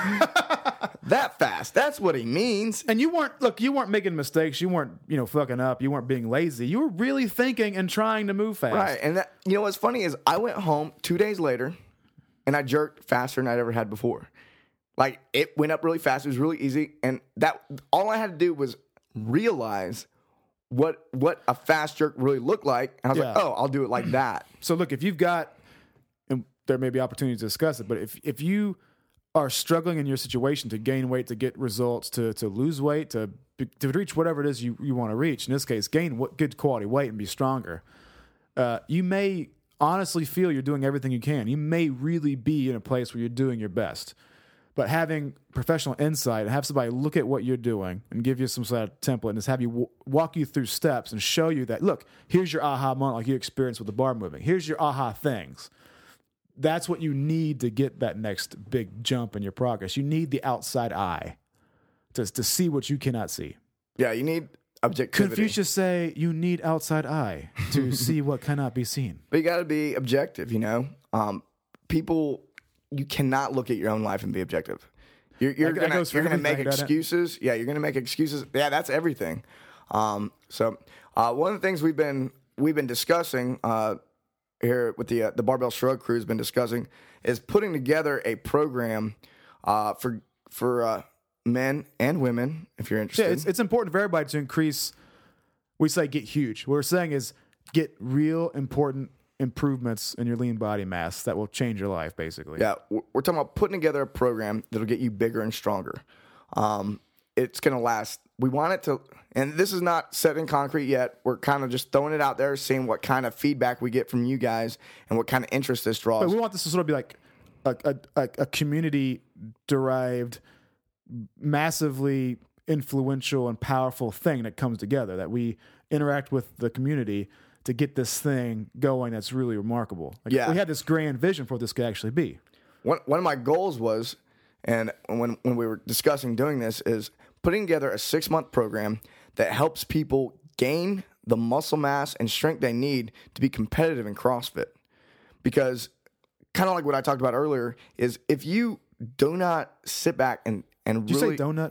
that fast. That's what he means. And you weren't, look, you weren't making mistakes. You weren't, you know, fucking up. You weren't being lazy. You were really thinking and trying to move fast. Right. And that, you know what's funny is I went home two days later and I jerked faster than I'd ever had before. Like it went up really fast. It was really easy. And that all I had to do was realize what what a fast jerk really looked like. And I was Yeah. like, oh, I'll do it like that. So look, if you've got, and there may be opportunities to discuss it, but if if you are struggling in your situation to gain weight, to get results, to to lose weight, to to reach whatever it is you, you want to reach, in this case, gain what good quality weight and be stronger, uh, you may honestly feel you're doing everything you can. You may really be in a place where you're doing your best. But having professional insight, have somebody look at what you're doing and give you some sort of template and just have you w- walk you through steps and show you that, look, here's your aha moment like you experienced with the bar moving. Here's your aha things. That's what you need to get that next big jump in your progress. You need the outside eye to, to see what you cannot see. Yeah, you need objectivity. Confucius say you need outside eye to see what cannot be seen. But you got to be objective, you know? Um, people... You cannot look at your own life and be objective. You're, you're That- that gonna goes for you're gonna make everything, doesn't it? excuses. Yeah, you're gonna make excuses. Yeah, that's everything. Um, so uh, one of the things we've been we've been discussing uh, here with the uh, the Barbell Shrug crew has been discussing is putting together a program uh, for for uh, men and women. If you're interested, Yeah, it's, it's important for everybody to increase. We say get huge. What we're saying is get real important improvements in your lean body mass that will change your life, basically. Yeah, we're we're talking about putting together a program that'll get you bigger and stronger. Um, it's going to last. We want it to, and this is not set in concrete yet. We're kind of just throwing it out there, seeing what kind of feedback we get from you guys and what kind of interest this draws. But we want this to sort of be like a, a, a, a community-derived, massively influential and powerful thing that comes together, that we interact with the community to get this thing going that's really remarkable. Like, Yeah. we had this grand vision for what this could actually be. One one of my goals was, and when when we were discussing doing this, is putting together a six month program that helps people gain the muscle mass and strength they need to be competitive in CrossFit. Because kind of like what I talked about earlier is if you do not sit back and and Did really you say donut?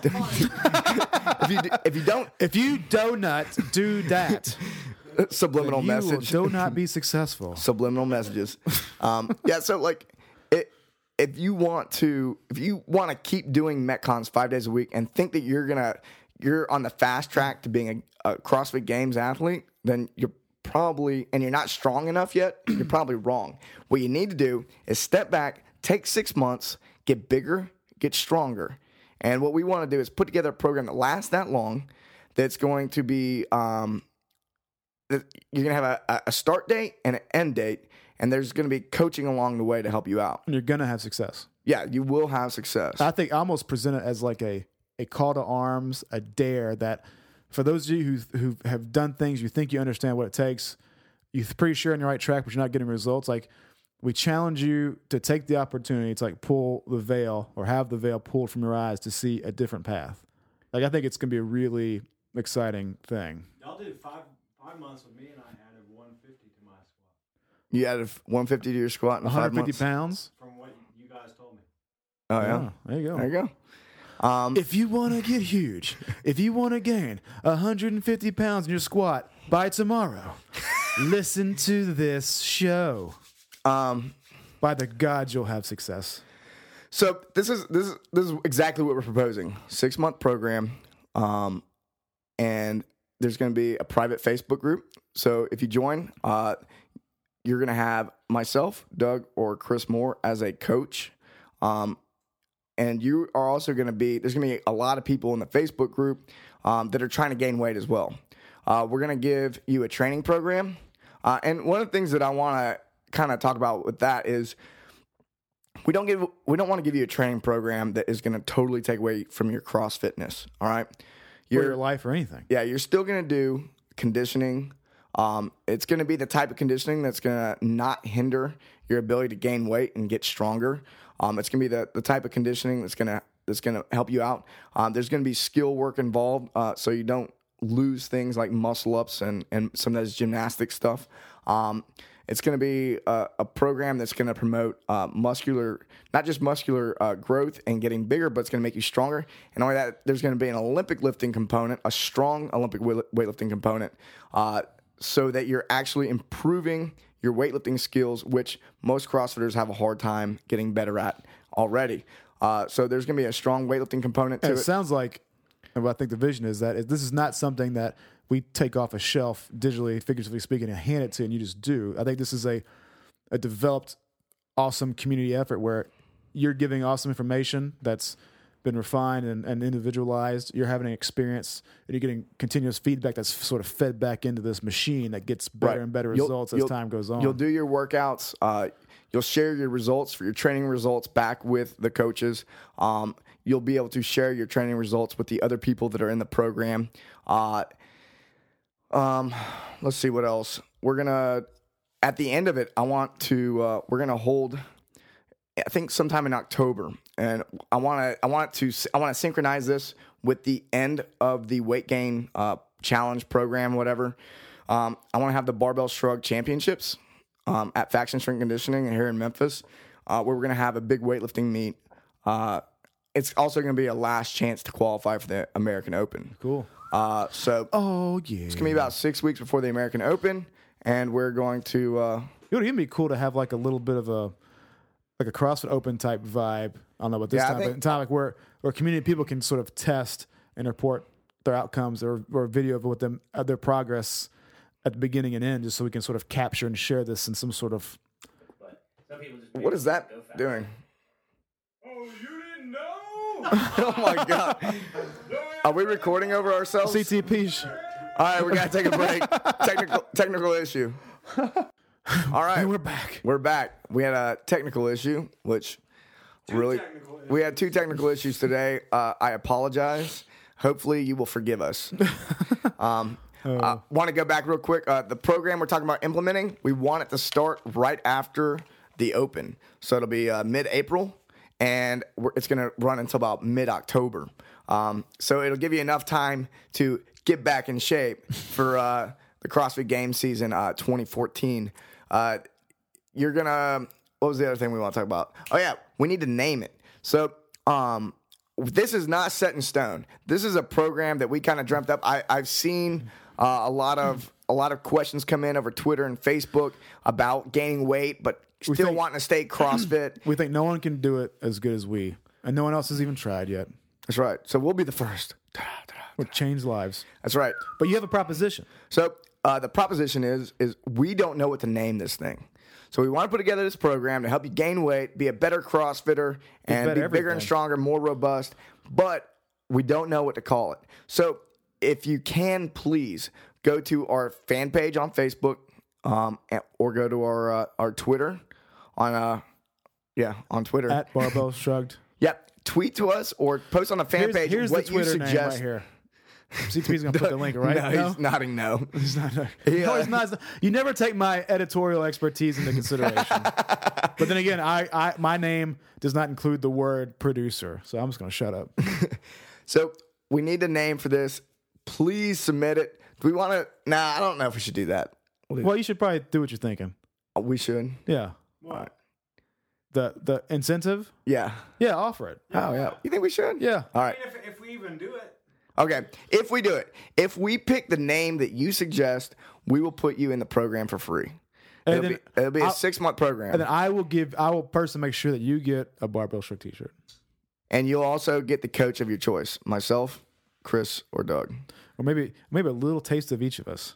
if you do- if you don't If you donut, do that. subliminal you message will do not be successful. subliminal messages. Um, yeah, so like, it, if you want to, if you want to keep doing Metcons five days a week and think that you're gonna, you're on the fast track to being a, a CrossFit Games athlete, then you're probably, and you're not strong enough yet, you're probably wrong. What you need to do is step back, take six months, get bigger, get stronger, and what we want to do is put together a program that lasts that long, that's going to be. Um, You're going to have a, a start date and an end date, and there's going to be coaching along the way to help you out. And you're going to have success. Yeah, you will have success. I think I almost present it as like a, a call to arms, a dare that for those of you who who have done things, you think you understand what it takes, you're pretty sure on the right track, but you're not getting results. Like, we challenge you to take the opportunity to like pull the veil or have the veil pulled from your eyes to see a different path. Like, I think it's going to be a really exciting thing. Y'all did five five months with me, and I added one fifty to my squat. You added one fifty to your squat in five months? one hundred fifty pounds? From what you guys told me. Oh, yeah. Oh, there you go. There you go. Um, If you want to get huge, if you want to gain one hundred fifty pounds in your squat by tomorrow, listen to this show. um, By the gods, you'll have success. So this is this is this is exactly what we're proposing. Six month program, um, and there's going to be a private Facebook group. So if you join, uh, you're going to have myself, Doug, or Chris Moore as a coach, um, and you are also going to be. There's going to be a lot of people in the Facebook group um, that are trying to gain weight as well. Uh, we're going to give you a training program, uh, and one of the things that I want to kind of talk about with that is. We don't give. We don't want to give you a training program that is going to totally take away from your cross fitness. All right, Or you're, your life or anything. yeah, you're still going to do conditioning. Um, it's going to be the type of conditioning that's going to not hinder your ability to gain weight and get stronger. Um, it's going to be the, the type of conditioning that's going to that's going to help you out. Um, there's going to be skill work involved, uh, so you don't lose things like muscle ups and and some of that gymnastic stuff. Um, It's going to be a, a program that's going to promote uh, muscular, not just muscular uh, growth and getting bigger, but it's going to make you stronger. And only that, there's going to be an Olympic lifting component, a strong Olympic weightlifting component, uh, so that you're actually improving your weightlifting skills, which most CrossFitters have a hard time getting better at already. Uh, so there's going to be a strong weightlifting component to And it. it sounds like, and what I think the vision is that is this is not something that we take off a shelf digitally, figuratively speaking, and hand it to you and you just do. I think this is a a developed, awesome community effort where you're giving awesome information that's been refined and, and individualized. You're having an experience and you're getting continuous feedback that's sort of fed back into this machine that gets better Right. and better You'll- results as you'll- time goes on. You'll do your workouts. Uh, you'll share your results for your training results back with the coaches. Um, you'll be able to share your training results with the other people that are in the program. Uh, um, let's see what else. We're gonna at the end of it. I want to. Uh, we're gonna hold. I think sometime in October, and I want to. I want to. I want to synchronize this with the end of the weight gain uh, challenge program, whatever. Um, I want to have the Barbell Shrug Championships um, at Faction Strength Conditioning here in Memphis, uh, where we're going to have a big weightlifting meet. Uh, it's also going to be a last chance to qualify for the American Open. Cool. Uh, so Oh, yeah. it's going to be about six weeks before the American Open, and we're going to. Uh, It would even be cool to have like a little bit of a like a CrossFit Open type vibe. I don't know about this Yeah, I time, but think- in time like where where community people can sort of test and report their outcomes or or a video of what them of their progress at the beginning and end, just so we can sort of capture and share this in some sort of. what is that doing? Oh, you didn't know? Oh my god! Are we recording over ourselves? C T P. sh- All right, we gotta take a break. technical technical issue. All right, And we're back. We're back. We had a technical issue, which really technical we had two technical issues today. Uh, I apologize. Hopefully, you will forgive us. um, I want to go back real quick. Uh, the program we're talking about implementing, we want it to start right after the Open, so it'll be uh, mid-April, and we're, it's going to run until about mid-October. Um, so it'll give you enough time to get back in shape for uh, the CrossFit Games season uh, twenty fourteen. Uh, you're gonna. What was the other thing we want to talk about? Oh yeah, we need to name it. So um, this is not set in stone. This is a program that we kind of dreamt up. I, I've seen uh, a lot of a lot of questions come in over Twitter and Facebook about gaining weight, but still think- wanting to stay CrossFit. We think no one can do it as good as we, and no one else has even tried yet. That's right. So we'll be the first. We'll change lives. That's right. But you have a proposition. So uh, the proposition is is we don't know what to name this thing. So we want to put together this program to help you gain weight, be a better CrossFitter, and better be bigger everything. and stronger, more robust. But we don't know what to call it. So if you can, please go to our fan page on Facebook, um, and- or go to our uh, our Twitter on uh yeah on Twitter. At Barbell Shrugged. Yep. Tweet to us or post on the fan Here's, page here's what the Twitter you name suggest. right here. C T P's going to put the link, right? No, he's nodding no. He's not. No, Yeah. he's not. You never take my editorial expertise into consideration. But then again, I, I my name does not include the word producer, so I'm just going to shut up. So we need a name for this. Please submit it. Do we want to? Nah, I don't know if we should do that. Well, you should probably do what you're thinking. We should. Yeah. What? The the incentive? Yeah. Yeah, offer it. Oh yeah. You think we should? Yeah. All right. If, if we even do it. Okay. If we do it, if we pick the name that you suggest, we will put you in the program for free. And It'll then be, it'll be a I'll- six month program, And then I will give. I will personally make sure that you get a Barbell Shrug T-shirt, and you'll also get the coach of your choice: myself, Chris, or Doug. or maybe maybe a little taste of each of us.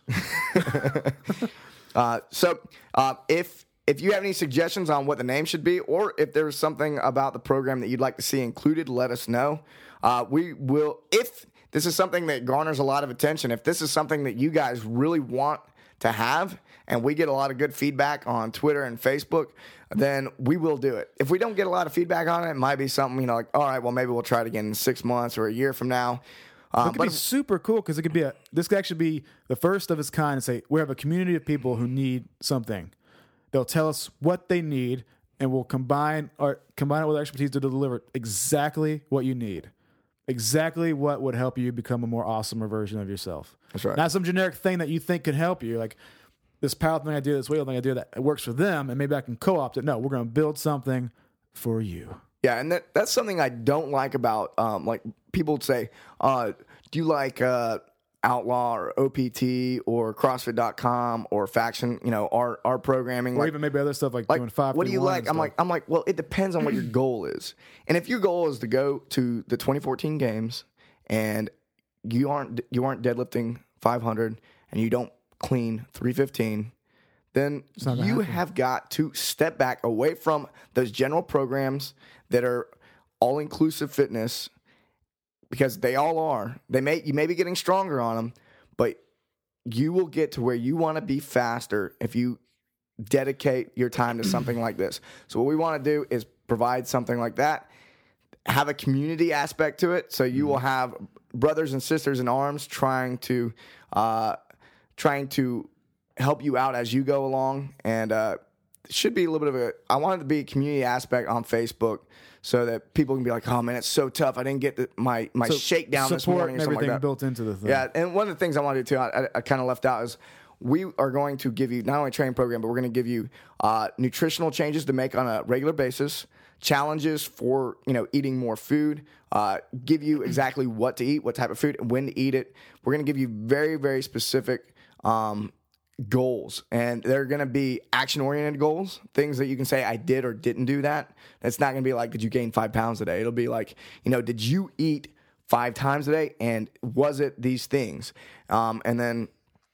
Uh, so uh, if if you have any suggestions on what the name should be, or if there's something about the program that you'd like to see included, let us know. Uh, we will, if this is something that garners a lot of attention, if this is something that you guys really want to have, and we get a lot of good feedback on Twitter and Facebook, then we will do it. If we don't get a lot of feedback on it, it might be something, you know, like, all right, well, maybe we'll try it again in six months or a year from now. Um, It could but be if- super cool because it could be a. This could actually be the first of its kind. And say we have a community of people who need something. They'll tell us what they need, and we'll combine or combine it with our expertise to deliver exactly what you need, exactly what would help you become a more awesomer version of yourself. That's right. Not some generic thing that you think can help you, like this power thing I do, this wheel thing I do that it works for them, and maybe I can co-opt it. No, we're going to build something for you. Yeah, and that, that's something I don't like about, um, like, people would say, uh, do you like uh, Outlaw or O P T or CrossFit dot com or Faction, you know, our, our programming? Or like, even maybe other stuff like, like doing five. what do you three, one like? and I'm stuff. like, I'm like, well, it depends on what your goal is. And if your goal is to go to the twenty fourteen games and you aren't you aren't deadlifting five hundred and you don't clean three fifteen, then not gonna you happen. have got to step back away from those general programs that are all inclusive fitness, because they all are. They may you may be getting stronger on them, but you will get to where you want to be faster if you dedicate your time to something like this. So what we want to do is provide something like that, have a community aspect to it. So you will have brothers and sisters in arms trying to uh, trying to help you out as you go along, and uh, it should be a little bit of a. I want it to be a community aspect on Facebook, so that people can be like, "Oh man, it's so tough. I didn't get the, my my So shakedown this support morning," or and something everything like that. built into the thing. Yeah, and one of the things I want to do too, I, I kind of left out, is we are going to give you not only a training program, but we're going to give you uh, nutritional changes to make on a regular basis, challenges for you know eating more food, uh, give you exactly what to eat, what type of food, and when to eat it. We're going to give you very very specific um, goals, and they're going to be action oriented goals, things that you can say I did or didn't do that. It's not going to be like, did you gain five pounds a day? It'll be like, you know, did you eat five times a day, and was it these things? Um, and then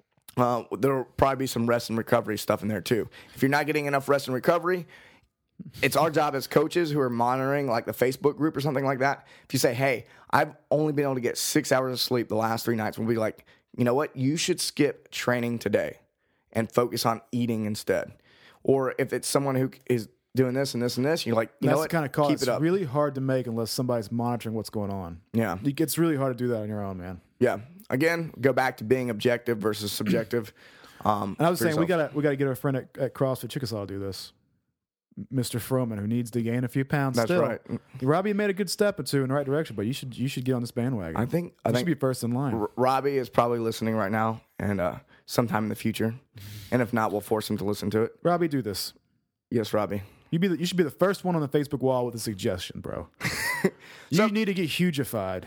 uh, there'll probably be some rest and recovery stuff in there too. If you're not getting enough rest and recovery, it's our job as coaches who are monitoring like the Facebook group or something like that. If you say, hey, I've only been able to get six hours of sleep the last three nights, we'll be like, you know what? You should skip training today and focus on eating instead. Or if it's someone who is doing this and this and this, you're like, you That's know the what? kind of call Keep it's it up. really hard to make unless somebody's monitoring what's going on. Yeah. It gets really hard to do that on your own, man. Yeah. Again, go back to being objective versus subjective. Um, And I was for saying we yourself. gotta we gotta get our friend at, at CrossFit Chickasaw to do this, Mister Froman, who needs to gain a few pounds. That's still. right. Robbie made a good step or two in the right direction, but you should you should get on this bandwagon. I think I you think should be first in line. R- Robbie is probably listening right now, and uh, sometime in the future, and if not, we'll force him to listen to it. Robbie, do this. Yes, Robbie. You be the, you should be the first one on the Facebook wall with a suggestion, bro. you So- need to get hugified.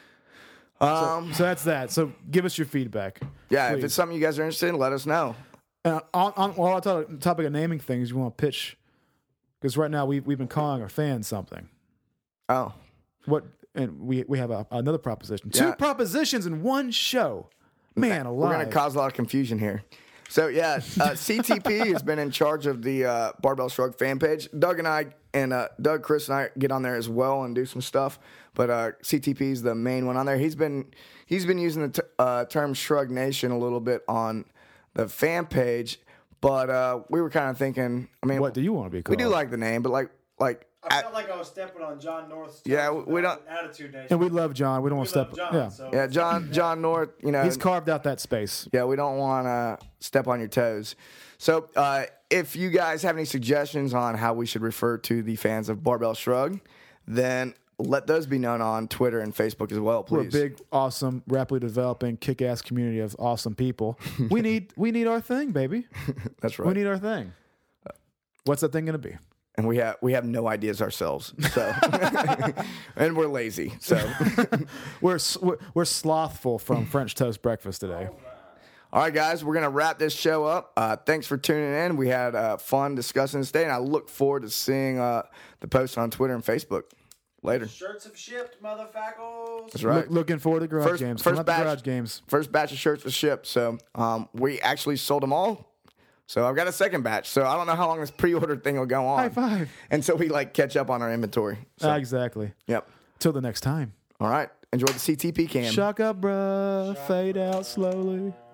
Um, So that's that. So give us your feedback. yeah, if please. it's something you guys are interested in, let us know. Uh, on, on, while on the topic of naming things, you want to pitch, because right now we've we've been calling our fans something. Oh, What and we we have a, another proposition. Two Yeah. propositions in one show. Man, alive. we're going to cause a lot of confusion here. So yeah, uh, C T P has been in charge of the uh, Barbell Shrug fan page. Doug and I, and uh, Doug, Chris, and I get on there as well and do some stuff. But uh, C T P is the main one on there. He's been he's been using the t- uh, term Shrug Nation a little bit on the fan page. But uh, we were kind of thinking. I mean, What do you want to be we called? do like the name, but like like I felt like I was stepping on John North's toes Yeah, we- with we that don't- Attitude Nation. And we love John. We don't want We to love step. John, yeah, so- Yeah, John John North, you know, he's carved out that space. yeah, we don't want to step on your toes. So, uh, if you guys have any suggestions on how we should refer to the fans of Barbell Shrug, then let those be known on Twitter and Facebook as well, We're a please. big, awesome, rapidly developing, kick-ass community of awesome people. we need we need our thing, baby. That's right. We need our thing. What's that thing going to be? and we have we have no ideas ourselves. So, and we're lazy. So, We're s- we're, we're slothful from French toast breakfast today. all right, guys, we're gonna wrap this show up. Uh, thanks for tuning in. We had uh, fun discussing this day, and I look forward to seeing uh, the posts on Twitter and Facebook later. Shirts have shipped, motherfuckers. That's right. Look, looking forward to garage First- games. first Come out to batch- garage games. First batch of shirts was shipped, so um, we actually sold them all. So I've got a second batch. So I don't know how long this pre-order thing will go on. High five. Until we like catch up on our inventory. So, Ah, exactly. yep. Till the next time. All right. Enjoy the C T P cam. Shock up, bruh. Fade out slowly.